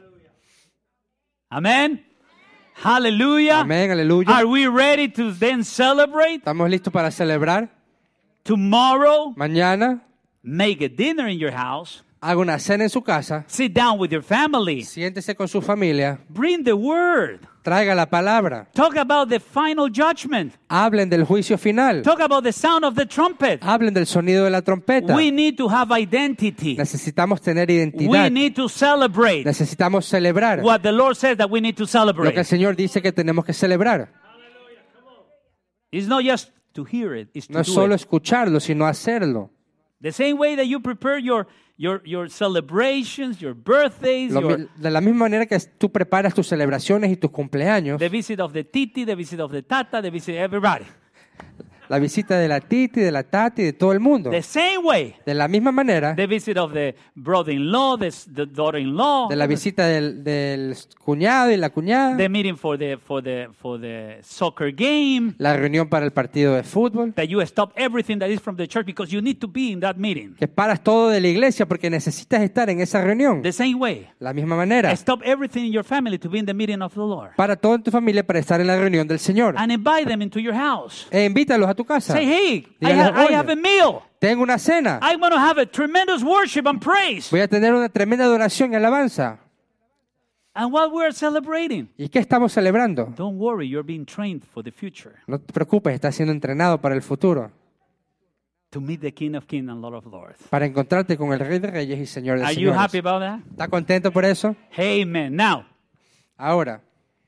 Amen. Hallelujah. Amén, aleluya. Are we ready to then celebrate? ¿Estamos listos para celebrar? Tomorrow, Mañana make a dinner in your house. haga una cena en su casa, Sit down with your family. siéntese con su familia, Bring the word. traiga la palabra, Talk about the final judgment. hablen del juicio final, Talk about the sound of the trumpet. hablen del sonido de la trompeta. We need to have identity. Necesitamos tener We identidad, need to celebrate necesitamos celebrar what the Lord says that we need to lo que celebrate. el Señor dice que tenemos que celebrar. It's not just to hear it, it's to No es do solo it. escucharlo, sino hacerlo. The same way that you prepare your your your celebrations, your birthdays, Lo your, mi- de la misma manera que tú preparas tus celebraciones y tus cumpleaños, the visit of the titi, the visit of the tata, the visit of everybody. la visita de la titi, de la tati, de todo el mundo. The same way, De la misma manera, the visit of the brother-in-law, the, the daughter-in-law, de la visita del, del cuñado y la cuñada, the meeting for the for the for the soccer game. la reunión para el partido de fútbol, That you stop everything that is from the church because you need to be in that meeting. que paras todo de la iglesia porque necesitas estar en esa reunión. The same way, La misma manera, stop everything in your family to be in the meeting of the Lord, para todo en tu familia para estar en la reunión del Señor. and invite them into your house. E invítalos a tu casa. Say, hey, I, Dígale, ha- I "Oye, have a meal. Tengo una cena. I'm going to have a tremendous worship and praise. Voy a tener una tremenda adoración y alabanza. And what we're celebrating, ¿Y qué estamos celebrando? don't worry, you're being trained for the future No te preocupes, estás siendo entrenado para el futuro, to meet the King of Kings and Lord of Lords. para encontrarte con el Rey de Reyes y Señor de Are you Señores. happy about that? ¿Está contento por eso? Amen. Now, Ahora,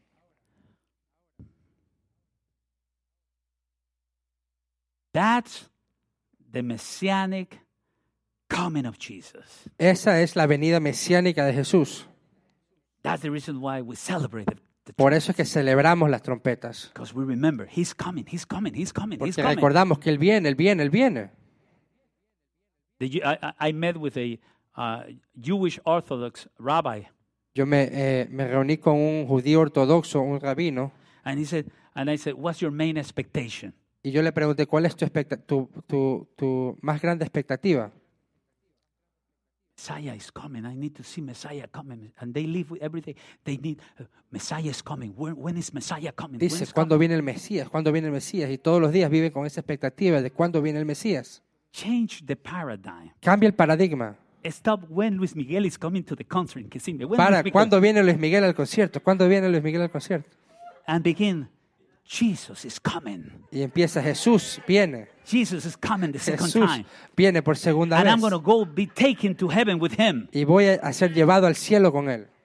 that's the messianic coming of Jesus. esa es la venida mesiánica de Jesús. That's the reason why we celebrate the the Por eso es que celebramos las trompetas. Because we remember, he's coming, he's coming, he's coming, he's Porque coming. recordamos que Él viene, Él viene, Él viene. The Ju- I, I I met with a uh, Jewish Orthodox rabbi, Yo me, eh, me reuní con un judío ortodoxo, un rabino, and he said, and I said, what's your main expectation? y yo le pregunté, ¿cuál es tu, expecta- tu, tu, tu más grande expectativa? Messiah is coming. I need to see Messiah coming. And they live with every day. They need, uh, Messiah is coming. When, when is Messiah coming? When Dice, is ¿cuándo viene el Mesías? ¿Cuándo viene el Mesías? Y todos los días vive con esa expectativa de cuándo viene el Mesías. Change the paradigm. Cambia el paradigma. Stop when Luis Miguel is coming to the concert in Kissimmee. When Para, Luis Miguel- ¿cuándo viene Luis Miguel al concierto? ¿Cuándo viene Luis Miguel al concierto? And begin, Jesus is coming. Y empieza, Jesús viene. Jesus is coming the second Jesús time. viene por segunda And vez. I'm going to go be taken to heaven with him. Y voy a ser llevado al cielo con Él.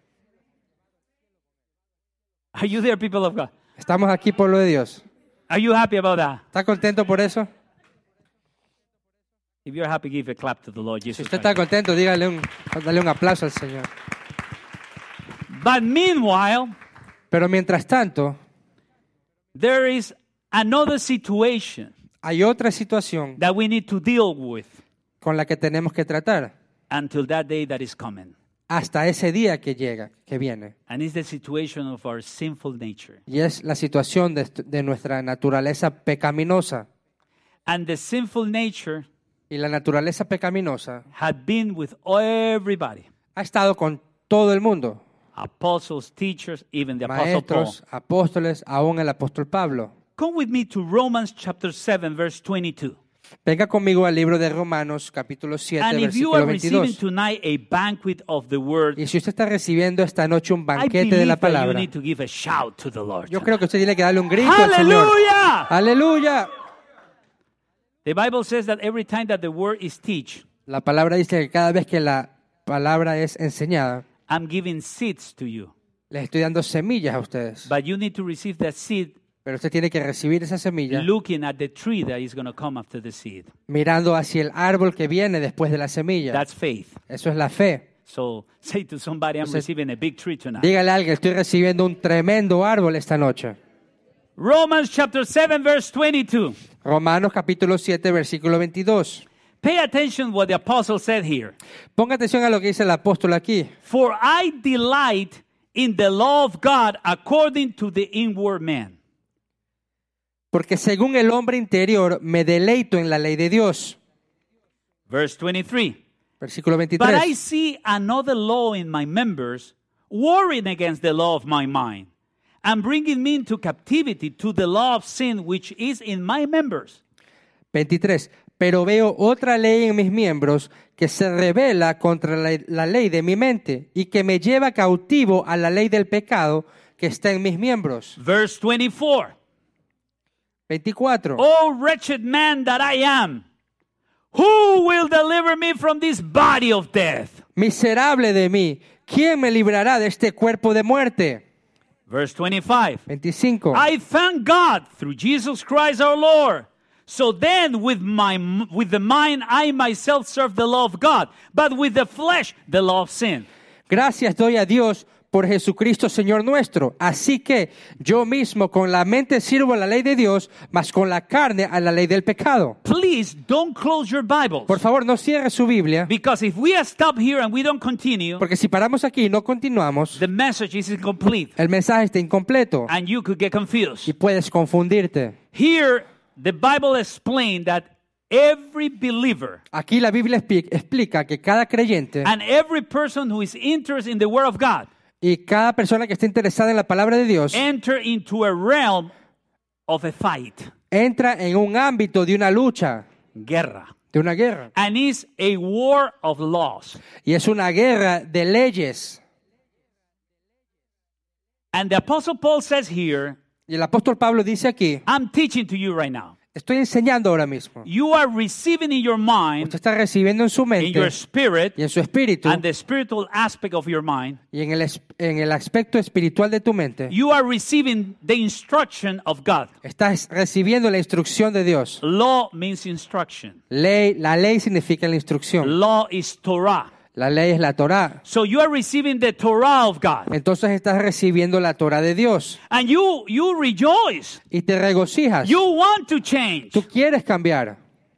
Are you there, people of God? Estamos aquí, pueblo de Dios. Are you happy about that? ¿Está contento por eso? If you're happy, give a clap to the Lord Si Jesus usted Christ. está contento, dígale un, dale un aplauso al Señor. But meanwhile, Pero mientras tanto, there is another situation hay otra situación that we need to deal with con la que tenemos que tratar until that day that is coming. hasta ese día que llega, que viene. And it's the situation of our sinful nature. Y es la situación de, de nuestra naturaleza pecaminosa. And the sinful nature Y la naturaleza pecaminosa had been with everybody. ha estado con todo el mundo. Apostles, teachers, even the Apostle Paul. Maestros, apóstoles, aún el apóstol Pablo. Come with me to Romans chapter seven, verse twenty-two. Venga conmigo al libro de Romanos, capítulo siete, And if you are versículo receiving veintidós. tonight a banquet of the word, Y si usted está recibiendo esta noche un I banquete believe de la that you palabra, need to give a shout to the Lord. yo creo que usted tiene que darle un grito al Señor. Hallelujah! ¡Aleluya! The Bible says that every time that the word is teach, La palabra dice que cada vez que la palabra es enseñada, I'm giving seeds to you. les estoy dando semillas a ustedes. But you need to receive that seed Pero usted tiene que recibir esa semilla looking at the tree that is going to come after the seed. mirando hacia el árbol que viene después de la semilla. That's faith. Eso es la fe. So say to somebody, I'm Entonces, receiving a big tree tonight. Dígale a alguien, estoy recibiendo un tremendo árbol esta noche. Romans chapter seven, verse twenty-two. Romanos capítulo siete, versículo veintidós. Pay attention what the apostle said here. Ponga atención a lo que dice el apóstol aquí. For I delight in the law of God according to the inward man. Porque según el hombre interior me deleito en la ley de Dios. Verse twenty-three. Versículo But I veintitrés. see another law in my members, warring against the law of my mind, and bringing me into captivity to the law of sin which is in my members. veintitrés. Pero veo otra ley en mis miembros que se revela contra la, la ley de mi mente y que me lleva cautivo a la ley del pecado que está en mis miembros. Verse twenty-four. veinticuatro. O wretched man that I am, who will deliver me from this body of death? Miserable de mí, ¿quién me librará de este cuerpo de muerte? Verse twenty-five. veinticinco. I thank God through Jesus Christ our Lord. So then with my with the mind I myself serve the law of God, but with the flesh the law of sin. Gracias doy a Dios por Jesucristo Señor nuestro. Así que yo mismo con la mente sirvo a la ley de Dios, mas con la carne a la ley del pecado. Please don't close your Bibles. Por favor, no cierre su Biblia, Because if we stop here and we don't continue, porque si paramos aquí y no continuamos, the message is incomplete el mensaje está incompleto and you could get confused. y puedes confundirte. Here, the Bible explains that every believer Aquí la Biblia expli- explica que cada creyente and every person who is interested in the Word of God y cada persona que esté interesada en la palabra de Dios enter into a realm of a fight, entra en un ámbito de una lucha, guerra, de una guerra. and is a war of laws. Y es una guerra de leyes. And the Apostle Paul says here, Y el apóstol Pablo dice aquí, I'm teaching to you right now. estoy enseñando ahora mismo. You are receiving in your mind, Usted está recibiendo en su in mente your spirit, y en su espíritu and the spiritual aspect of your mind, y en el, es- en el aspecto espiritual de tu mente, you are receiving the instruction of God. estás recibiendo la instrucción de Dios. Law means instruction. Ley, la ley significa la instrucción. Law is Torah. La ley es la Torá. So you are receiving the Torah of God. Entonces estás recibiendo la Torá de Dios. And you, you rejoice. Y te regocijas. You want to change. Tú quieres cambiar.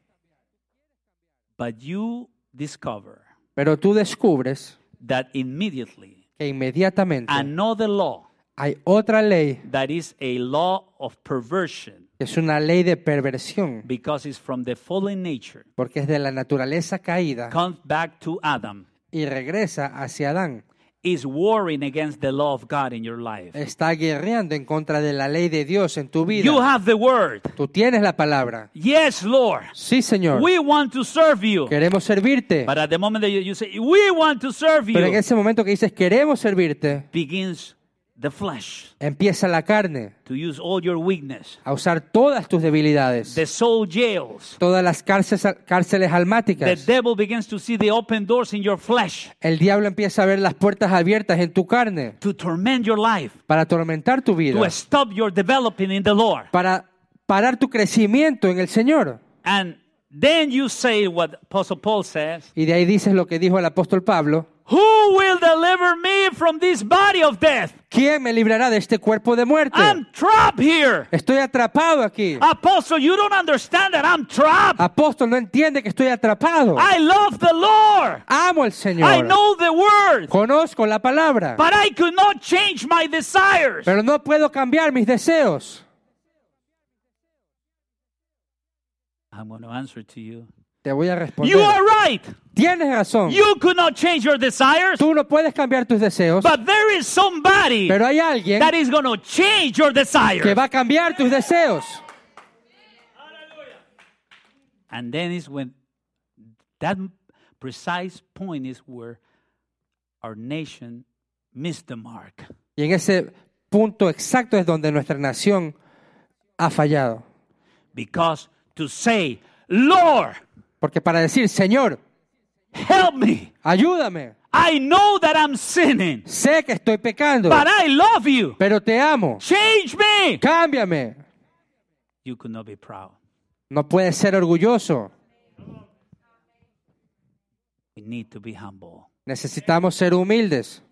But you discover Pero tú descubres that immediately que inmediatamente another law hay otra ley that is a law of perversion que es una ley de perversión because it's from the fallen nature porque es de la naturaleza caída comes back to Adam y regresa hacia Adán. is warring against the law of God in your life. Está guerreando en contra de la ley de Dios en tu vida. You have the word. Tú tienes la palabra. Yes, Lord. Sí, Señor. We want to serve you. Queremos servirte. But at the moment that you, you say, we want to serve Pero en you, ese momento que dices queremos servirte, begins the flesh empieza la carne to use all your weakness. a usar todas tus debilidades, The soul jails. todas las cárceles, cárceles The almáticas. devil begins to see the open doors in your flesh El diablo empieza a ver las puertas abiertas en tu carne to torment your life, para atormentar tu vida, to stop your developing in the Lord. para parar tu crecimiento en el Señor. And then you say what Apostle Paul says, Y de ahí dices lo que dijo el apóstol Pablo: who will deliver me from this body of death? ¿quién me librará de este cuerpo de muerte? I'm trapped here. Estoy atrapado aquí. Apostle, you don't understand that I'm trapped. Apóstol, no entiende que estoy atrapado. I love the Lord. Amo al I Señor. know the word. Conozco la palabra. But I could not change my desires. Pero no puedo cambiar mis deseos. I'm going to answer to you. Te voy a responder. You are right. Tienes razón. You could not change your desires. Tú no puedes cambiar tus deseos. But there is somebody Pero hay alguien that is going to change your desires. que va a cambiar tus deseos. And then is when that precise point is where our nation missed the mark. Y en ese punto exacto es donde nuestra nación ha fallado. Because to say, Lord, Porque para decir, Señor, help me. ayúdame. I know that I'm sinning, Sé que estoy pecando, but I love you. pero te amo. Change me. Cámbiame. You could not be proud. No puedes ser orgulloso. We need to be humble. Necesitamos ser humildes.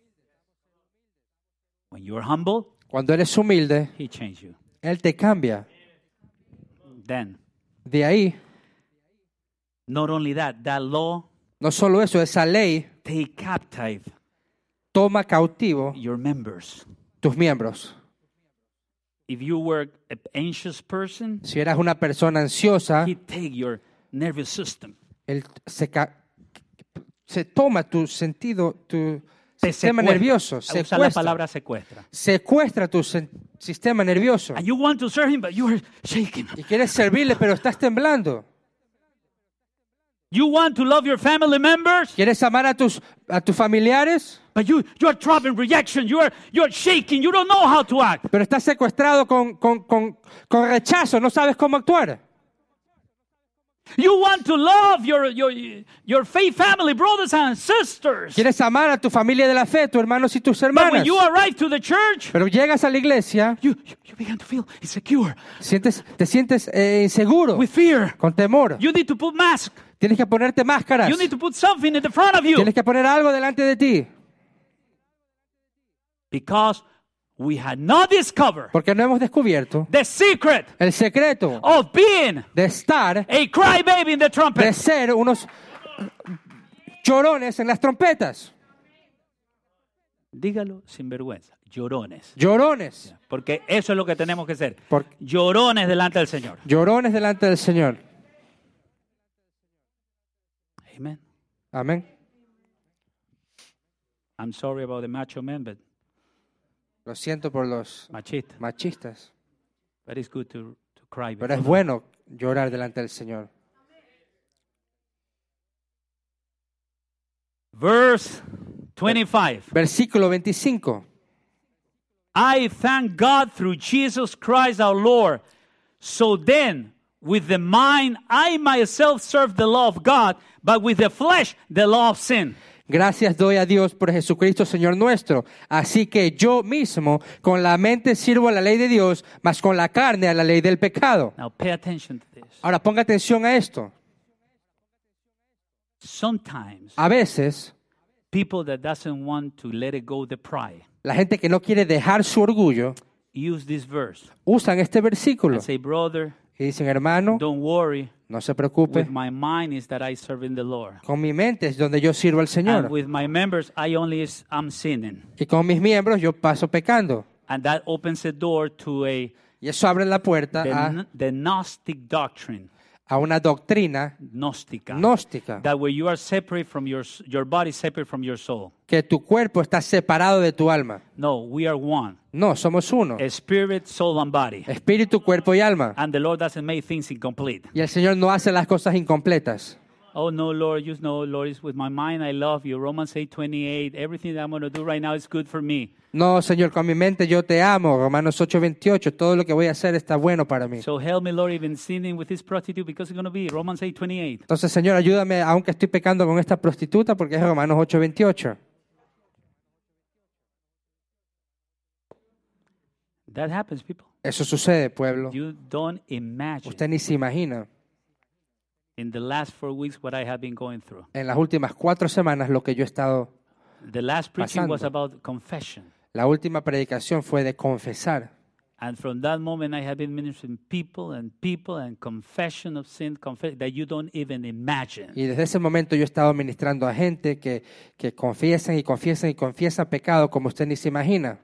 When you're humble, Cuando eres humilde, He changed you. Él te cambia. Then, De ahí, not only that, that law no solo eso, esa ley take captive toma cautivo your members. tus miembros. If you were an anxious person, Si eras una persona ansiosa, He take your nervous system. él se, ca- se toma tu sentido, tu Te sistema secuestra. nervioso, Usa la secuestra, palabra secuestra. secuestra tu sen- sistema nervioso. And you want to serve Him, but you are shaking. Y quieres servirle, pero estás temblando. You want to love your family members, ¿Quieres amar a tus, a tus familiares? but you, you are trapped in rejection. You are, you are shaking. You don't know how to act. Pero estás secuestrado con, con, con, con rechazo, no sabes cómo actuar. You want to love your, your, your faith family, brothers and sisters. Quieres amar a tu familia de la fe, tus hermanos y tus But hermanas. when you arrive to the church, Pero llegas a la iglesia, you, you, you begin to feel insecure, sientes, te sientes eh, inseguro, with fear. con temor. You need to put mask. Tienes que ponerte máscaras. You need to put something in the front of you. Tienes que poner algo delante de ti. Because we had not discovered Porque no hemos descubierto the secret el secreto of being de estar, a crybaby in the de trumpet. ser unos llorones en las trompetas. Dígalo sin vergüenza. Llorones. Llorones. Porque eso es lo que tenemos que ser. Por- Llorones delante del Señor. Llorones delante del Señor. Amen. Amén. I'm sorry about the macho men, but Lo siento por los machista. machistas. But it's good to, to cry. Pero es before bueno llorar delante del Señor. Verse twenty-five. Versículo veinticinco. I thank God through Jesus Christ our Lord. So then, with the mind, I myself serve the law of God, but with the flesh, the law of sin. Gracias doy a Dios por Jesucristo, Señor nuestro. Así que yo mismo con la mente sirvo a la ley de Dios, mas con la carne a la ley del pecado. Now pay attention to this. Ahora ponga atención a esto. Sometimes A veces, people that doesn't want to let it go the pride la gente que no quiere dejar su orgullo use this verse usan este versículo and say, brother, y dicen, hermano, don't worry. no se preocupe. With my mind is that I serve in the Lord. Con mi mente es donde yo sirvo al And Señor. with my members, I only is, I'm sinning. Y con mis miembros yo paso pecando. And that opens the door to a Y eso abre la puerta the, a, the Gnostic doctrine, a una doctrina Gnostica, gnóstica. that where you are separate from your your body, separate from your soul. Que tu cuerpo está separado de tu alma. No, we are one. No, somos uno. A spirit, soul, and body. Espíritu, cuerpo y alma. And the Lord doesn't make things incomplete. Y el Señor no hace las cosas incompletas. Oh no, Lord, you know, Lord, is with my mind I love you. Romans eight twenty-eight. Everything that I'm going to do right now is good for me. No, Señor, con mi mente yo te amo. Romanos ocho veintiocho. Todo lo que voy a hacer está bueno para mí. So help me, Lord, even sinning with this prostitute because it's going to be Romans eight twenty-eight. Entonces, Señor, ayúdame aunque estoy pecando con esta prostituta porque es Romanos ocho veintiocho. That happens, people. Eso sucede, pueblo. You don't imagine Usted ni se imagina in the last four weeks what I have been going through. en las últimas cuatro semanas lo que yo he estado... The last preaching was Pasando. about confession. La última predicación fue de confesar. And from that moment, I have been ministering people and people and confession of sin, confess that you don't even imagine. Y desde ese momento yo he estado ministrando a gente que, que confiesan y confiesan y confiesan pecado como usted ni se imagina.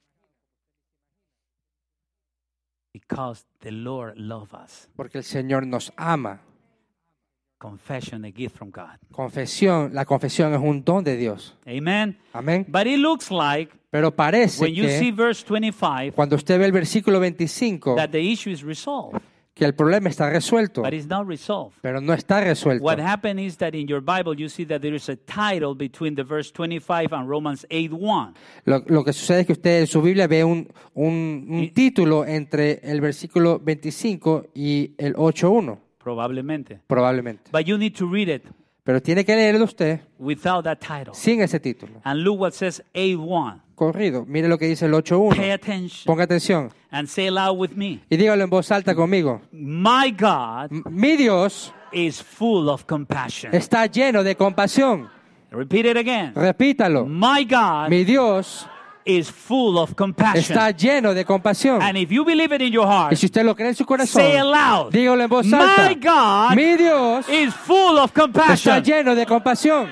Because the Lord loves us. Porque el Señor nos ama. Confession, a gift from God. Confesión, la confesión es un don de Dios. Amen. Amén. But it looks like Pero parece when you see que verse twenty-five cuando usted ve el versículo veinticinco, that the issue is resolved, que el problema está resuelto, but it's not resolved. pero no está resuelto. What happened is that in your Bible you see that there is a title between the verse twenty-five and Romans eight one. Lo, lo que sucede es que usted en su Biblia ve un, un, un Y- título entre el versículo veinticinco y el ocho uno, Probablemente. probablemente. But you need to read it Pero tiene que leerlo usted without that title. sin ese título. And look what says eight one. Corrido. Mire lo que dice el ocho uno. Pay attention Ponga atención. and say aloud with me. Y dígalo en voz alta conmigo. My God M- Mi Dios is full of compassion. está lleno de compasión. Repeat it again. Repítalo. My God Mi Dios is full of compassion. está lleno de compasión. And if you believe it in your heart, Y si usted lo cree en su corazón, say aloud. dígalo en voz My alta. God Mi Dios is full of está compassion. lleno de compasión.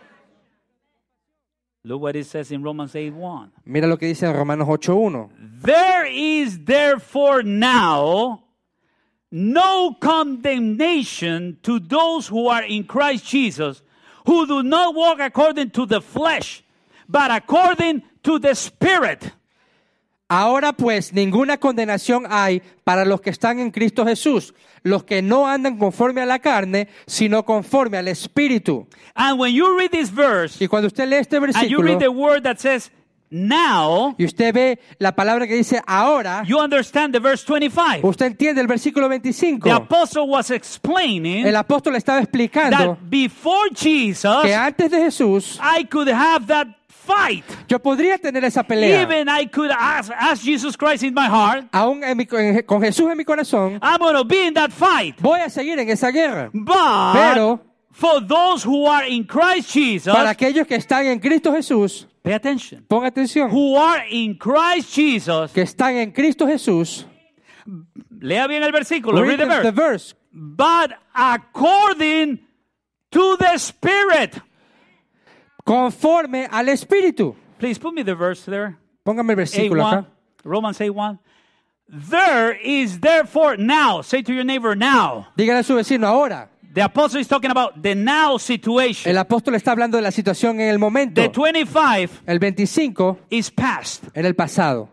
Look what it says in Romans eight one. Mira lo que dice en Romanos ocho uno. There is therefore now no condemnation to those who are in Christ Jesus, who do not walk according to the flesh, but according to the Spirit. Ahora pues ninguna condenación hay para los que están en Cristo Jesús, los que no andan conforme a la carne, sino conforme al Espíritu. And when you read this verse, Y cuando usted lee este and you versículo read the word that says now, y usted ve la palabra que dice ahora, you understand the verse twenty-five. usted entiende el versículo veinticinco. The apostle was explaining El apóstol estaba explicando that before Jesus, que antes de Jesús I could have that fight. yo podría tener esa pelea. Even I could ask, ask Jesus Christ in my heart, Aún en mi- en- con Jesús en mi corazón, I'm going to be in that fight. voy a seguir en esa guerra. But Pero for those who are in Christ Jesus, para aquellos que están en Cristo Jesús, pay attention. ponga atención, Who are in Christ Jesus, que están en Cristo Jesús, lea bien el versículo, read read the the, the verse. verse, But according to the Spirit. conforme al Espíritu. Please put me the verse there. Póngame el versículo eight one, acá. Romans eight one. There is therefore now, say to your neighbor now. Dígale a su vecino ahora. The apostle is talking about the now situation. El apóstol está hablando de la situación en el momento. The twenty-five El veinticinco is past. en el pasado.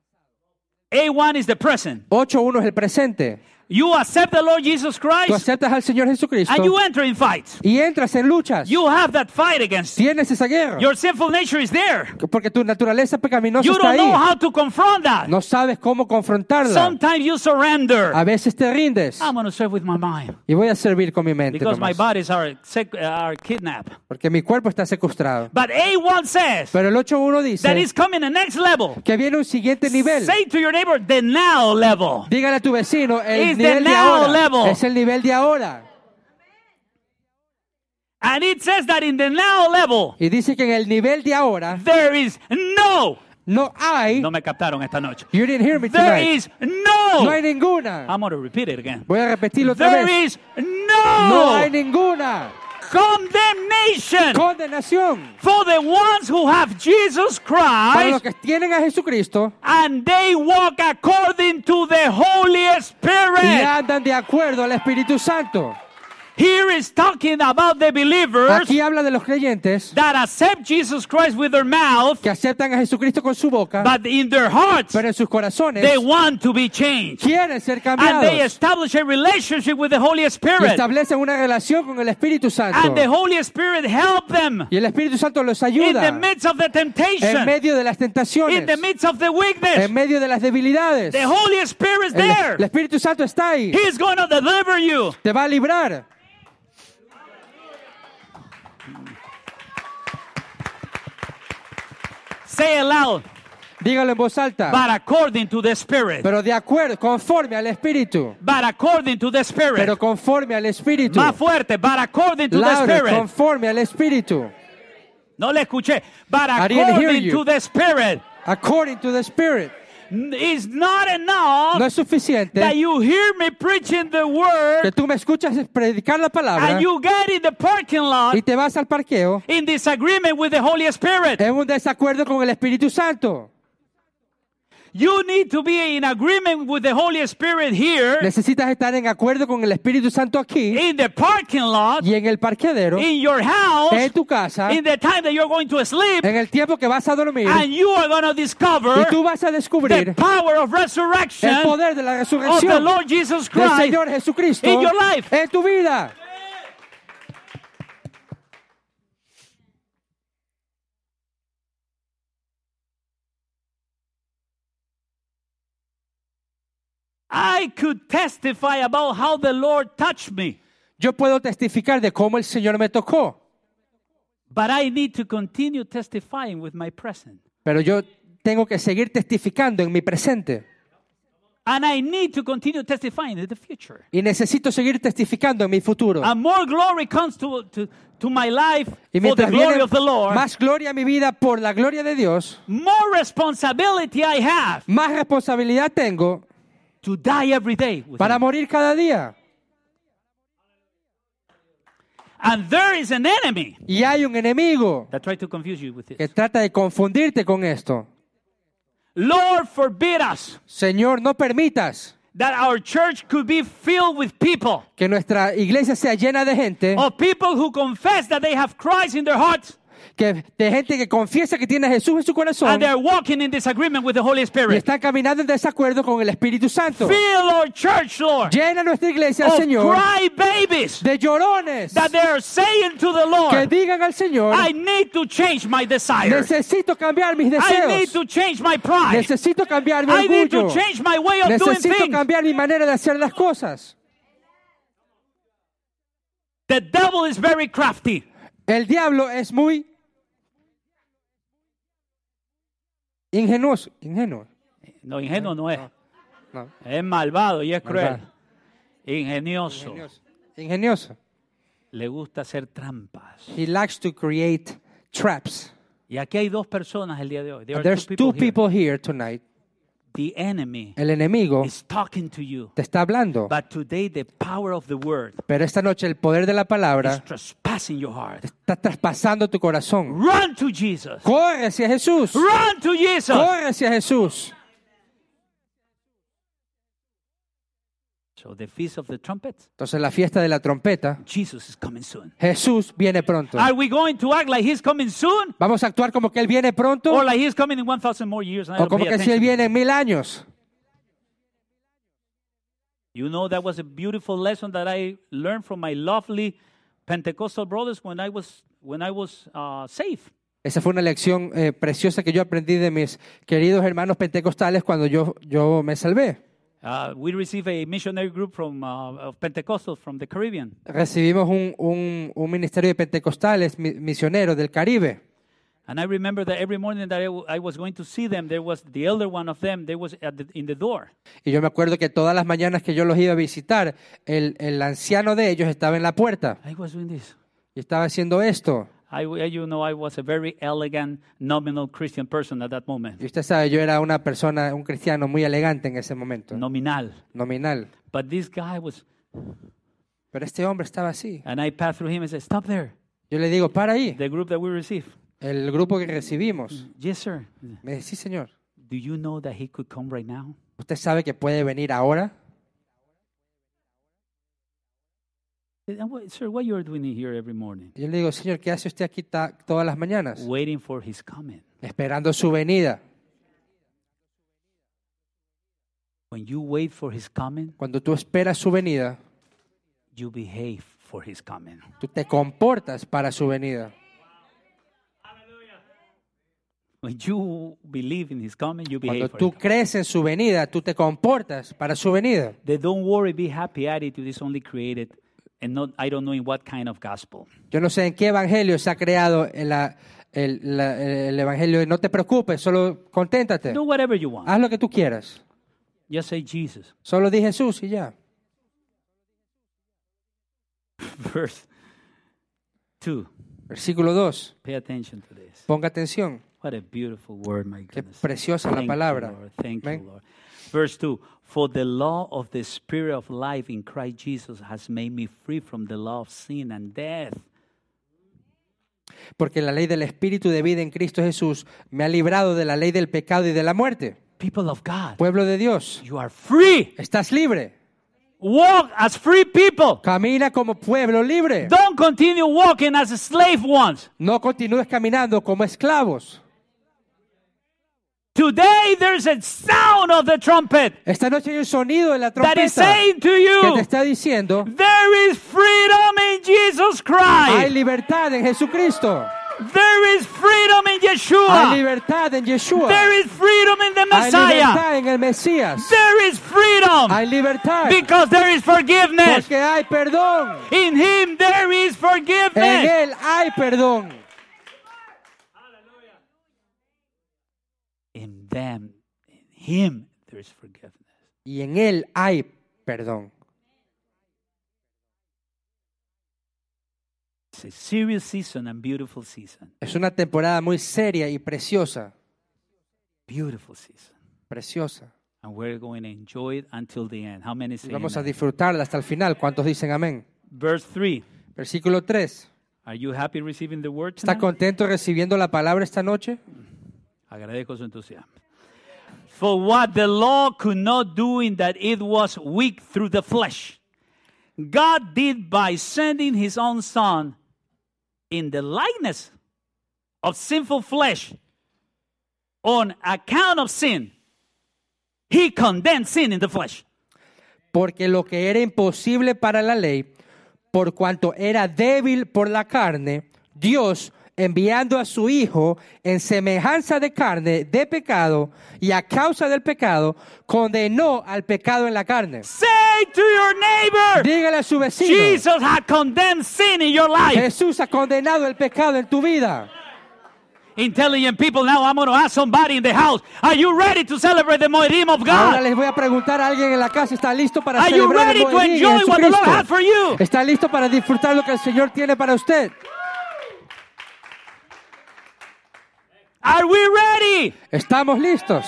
A one is the present. ocho uno es el presente. You accept the Lord Jesus Tú Christ aceptas al Señor Jesucristo and you enter in fights. y entras en luchas. You have that fight against you. Tienes esa guerra. Your sinful nature is there. Porque tu naturaleza pecaminosa You está don't know ahí. how to confront that. No sabes cómo confrontarla. Sometimes you surrender. A veces te rindes. I'm going to serve with my mind Y voy a servir con mi mente. because my nomás. bodies are, sec- are kidnapped. Porque mi cuerpo está secuestrado. But A one says Pero el ocho uno dice that is coming the next level. que viene un siguiente nivel. Say to your neighbor, the now level. Dígale a tu vecino, el It's the nivel de now ahora. level. Es el nivel de ahora. And And it says that in the now level, Y dice que en el nivel de ahora there is no. no hay. No me captaron esta noche. You didn't hear me There tonight. is no. No hay ninguna. I'm going to repeat it again. Voy a repetirlo otra There vez. is no. No hay ninguna Condemnation condenación for the ones who have Jesus para los Christ que tienen a Jesucristo and they walk according to the Holy y Spirit. andan de acuerdo al Espíritu Santo. Here is talking about the believers Aquí habla de los creyentes that accept Jesus Christ with their mouth, que aceptan a Jesucristo con su boca, but in their hearts pero en sus corazones they want to be changed. quieren ser And they cambiados establish a relationship with the Holy y Spirit. establecen una relación con el Espíritu Santo. And the Holy Spirit help them Y el Espíritu Santo los in the ayuda midst of the en temptation, medio de las tentaciones, in the midst of the weakness. en medio de las debilidades. The Holy Spirit is El, there. el Espíritu Santo está ahí. He's going to deliver you. Te va a librar. Say it loud. Dígalo en voz alta. But according to the Spirit. Pero de acuerdo, conforme al Espíritu. But according to the Spirit. Pero conforme al Espíritu. Más fuerte. But according to the Louder, Spirit. conforme al Espíritu. No le escuché. But I didn't hear according you. to the Spirit. According to the Spirit. It's not enough No es suficiente that you hear me preaching the que word tú me escuchas predicar la palabra and you get in the parking lot y te vas al parqueo in disagreement with the Holy Spirit. en un desacuerdo con el Espíritu Santo. You need to be in agreement with the Holy Spirit here Necesitas estar en acuerdo con el Espíritu Santo aquí in the parking lot, y en el parqueadero, in your house, en tu casa, in the time that you're going to sleep, en el tiempo que vas a dormir and you are going to discover y tú vas a the descubrir power of resurrection el poder de la of the resurrección Lord Jesus del Christ Señor Jesucristo in your life. en tu vida. I could testify about how the Lord touched me, Yo puedo testificar de cómo el Señor me tocó, but I need to continue testifying with my present. pero yo tengo que seguir testificando en mi presente And I need to continue testifying in the future. y necesito seguir testificando en mi futuro. And more glory comes to, to, to my life Y for the mientras glory viene of the Lord. más gloria a mi vida por la gloria de Dios, More responsibility I have más responsabilidad tengo to die every day with para Him. morir cada día. And there is an enemy Y hay un enemigo that tries to confuse you with que this. trata de confundirte con esto. Lord, forbid us Señor, no permitas that our church could be filled with people, que nuestra iglesia sea llena de gente, of people who confess that they have Christ in their hearts que, de gente que confiesa que tiene a Jesús en su corazón and they're walking in disagreement with the Holy y Spirit. están caminando en desacuerdo con el Espíritu Santo. Fill our church, Lord, Llena nuestra iglesia, of Señor, cry babies de llorones that they're saying to the que Lord, digan al Señor, I need to change my desires. necesito cambiar mis I need deseos, to change my pride. necesito cambiar mi I need to orgullo, change my way of doing necesito things. cambiar mi manera de hacer las cosas. The devil is very crafty. El diablo es muy ingenuoso, ingenuo. No, ingenuo no es. No, Es malvado y es cruel. Malvado. Ingenioso. ingenioso. Ingenioso. Le gusta hacer trampas. He likes to create traps. Y aquí hay dos personas el día de hoy. There And are there's two two people here. people here tonight. The enemy El enemigo is talking to you. te está hablando, But today the power of the word pero esta noche el poder de la is palabra trespassing your heart. está traspasando tu corazón. Run to Jesus. Corre hacia Jesús. Run to Jesus. Corre hacia Jesús. So the feast of the trumpets, Entonces la fiesta de la trompeta, Jesus is coming soon. Jesús viene pronto. Are we going to act like he's coming soon? Vamos a actuar como que Él viene pronto Or like he's coming in one thousand more years? And I o don't como pay que si Él attention? viene en mil años. You know, that was a beautiful lesson that I learned from my lovely Pentecostal brothers when I was when I was uh, saved. Esa fue una lección eh, preciosa que yo aprendí de mis queridos hermanos pentecostales cuando yo, yo me salvé. Uh, we received a missionary group from uh, of Pentecostal from the Caribbean, Recibimos un, un, un ministerio de pentecostales mi- misioneros del Caribe. and I remember that every morning that I, w- I was going to see them, there was the elder one of them. There was at the, in the door, Y yo me acuerdo que todas las mañanas que yo los iba a visitar, el, el anciano de ellos estaba en la puerta. I was doing this. Y estaba haciendo esto. I, you know, I was a very elegant, nominal Christian person at that moment. Y usted sabe, yo era una persona, un cristiano muy elegante en ese momento. Nominal. Nominal. But this guy was, Pero este hombre estaba así. and I passed through him and said, stop there. Yo le digo, para ahí. The group that we received. El grupo que recibimos. Yes, sir. Me dice, sí, señor. Do you know that he could come right now? ¿Usted sabe que puede venir ahora? And what- Sir, what you are doing here every morning? Y yo le digo, señor, ¿qué hace usted aquí ta- todas las mañanas? Waiting for his coming. Esperando su venida. When you wait for his coming, Cuando tú esperas su venida, you behave for his coming. tú te comportas para su venida. When you believe in his coming, you behave Cuando for tú his coming. crees en su venida, tú te comportas para su venida. The don't worry, be happy attitude is only created, and not I don't know in what kind of gospel. Yo no sé en qué evangelio se ha creado el, la- el, la- el evangelio de no te preocupes, solo conténtate. Do whatever you want. Haz lo que tú quieras. Just say Jesus. Solo di Jesús y ya. Verse two. Versículo dos. Pay attention to this. Ponga atención. What a beautiful word, my Qué goodness. preciosa la Thank palabra. You, Lord. Thank Amén. you, Lord. Verse two. For the law of the Spirit of life in Christ Jesus has made me free from the law of sin and death. Porque la ley del Espíritu de vida en Cristo Jesús me ha librado de la ley del pecado y de la muerte. People of God, Pueblo de Dios, you are free. estás libre. Walk as free people. Camina como pueblo libre. Don't continue walking as a slave ones. No continúes caminando como esclavos. Today there's a sound of the trumpet Esta noche hay un sonido de la that is trompeta saying to que te you, está diciendo, there is freedom in Jesus hay Christ. libertad en Jesucristo. There is freedom in Hay Yeshua. libertad en Yeshua. There is freedom in the Hay Messiah. libertad en el Mesías. There is freedom Hay libertad because there is forgiveness. porque hay perdón. In Him there is En forgiveness. Él hay perdón. In them, in Him there is forgiveness. Y en Él hay perdón. It's a serious season and beautiful season. Es una temporada muy seria y preciosa. Beautiful season. Preciosa. And we're going to enjoy it until the end. How many Y say vamos a amen? disfrutarla hasta el final. ¿Cuántos dicen amén? Verse three. Versículo tres. Are you happy receiving the word ¿Está tonight? contento recibiendo la palabra esta noche? Agradezco su entusiasmo. For what the law could not do in that it was weak through the flesh, God did by sending His own Son in the likeness of sinful flesh on account of sin. He condemned sin in the flesh. Porque lo que era imposible para la ley, por cuanto era débil por la carne, Dios, enviando a su Hijo en semejanza de carne, de pecado, y a causa del pecado, condenó al pecado en la carne. Say to your neighbor, Dígale a su vecino, Jesus had condemned sin in your life. Jesús ha condenado el pecado en tu vida. Intelligent people, now I'm going to ask somebody in the house, are you ready to celebrate the Moedim of Ahora God? les voy a preguntar a alguien en la casa, ¿está listo para Are you celebrar ready el to Moedim en enjoy what the Lord Jesucristo? has for you? ¿Está listo para disfrutar lo que el Señor tiene para usted? Are we ready? ¿Estamos listos?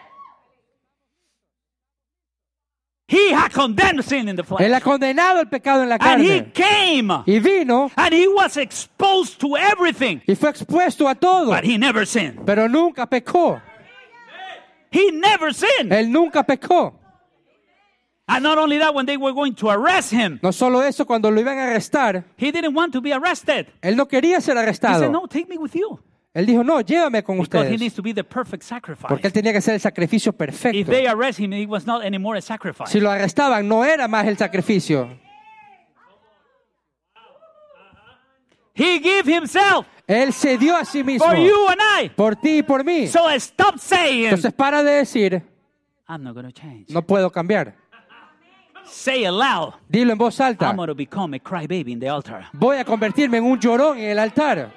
He had condemned sin in the flesh. Él ha condenado el pecado en la And he carne. came Y vino and he was exposed to everything, y fue expuesto a todo, but he never sinned. pero nunca pecó. He never sinned. Él nunca pecó. And not only that, when they were going to arrest him, No solo eso, cuando lo iban a arrestar, he didn't want to be arrested. él no quería ser He said, arrestado. no, take me with you. Él dijo, no, llévame con Because he ustedes. needs to be the perfect sacrifice. Porque él tenía que ser el sacrificio If perfecto. they arrest him, it was not anymore a sacrifice. Si lo arrestaban, no era más el sacrificio. He gave himself Él se dio a sí mismo. for you and I. Por ti y por mí. So stop saying, Entonces para de decir, I'm not going to change. no puedo cambiar. Say aloud, Dilo en voz alta. I'm going to become a crybaby in the altar. Voy a convertirme en un llorón en el altar.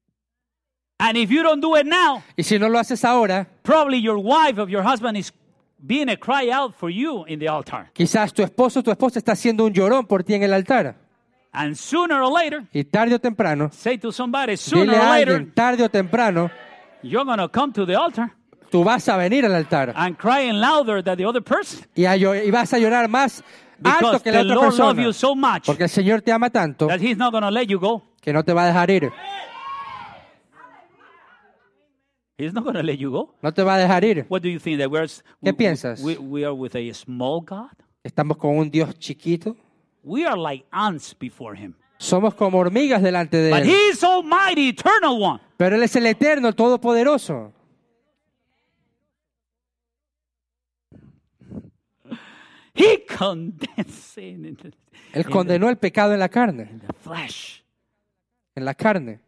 And if you don't do it now, Y si no lo haces ahora, probably your wife or your husband is being a cry out for you in the altar. Quizás tu esposo o tu esposa está haciendo un llorón por ti en el altar. And sooner or later, Y tarde o temprano, say to somebody, sooner dile or a later, alguien, tarde o temprano, you're going to come to the altar tú vas a venir al altar and crying louder than the other person. y, a llo- y vas a llorar más alto Because que la the otra Lord loves persona. you so much Porque el Señor te ama tanto that He's not going to let you go. que no te va a dejar ir. He's not going to let you go. No te va a dejar ir. What do you think? That we're, ¿Qué piensas? We, we are with a small God? Estamos con un Dios chiquito. We are like ants before Him. Somos como hormigas delante de But Él. He's Almighty, Eternal One. Pero Él es el Eterno, el Todopoderoso. He condemned sin in the, Él condenó el pecado en la carne. in the flesh. En la carne.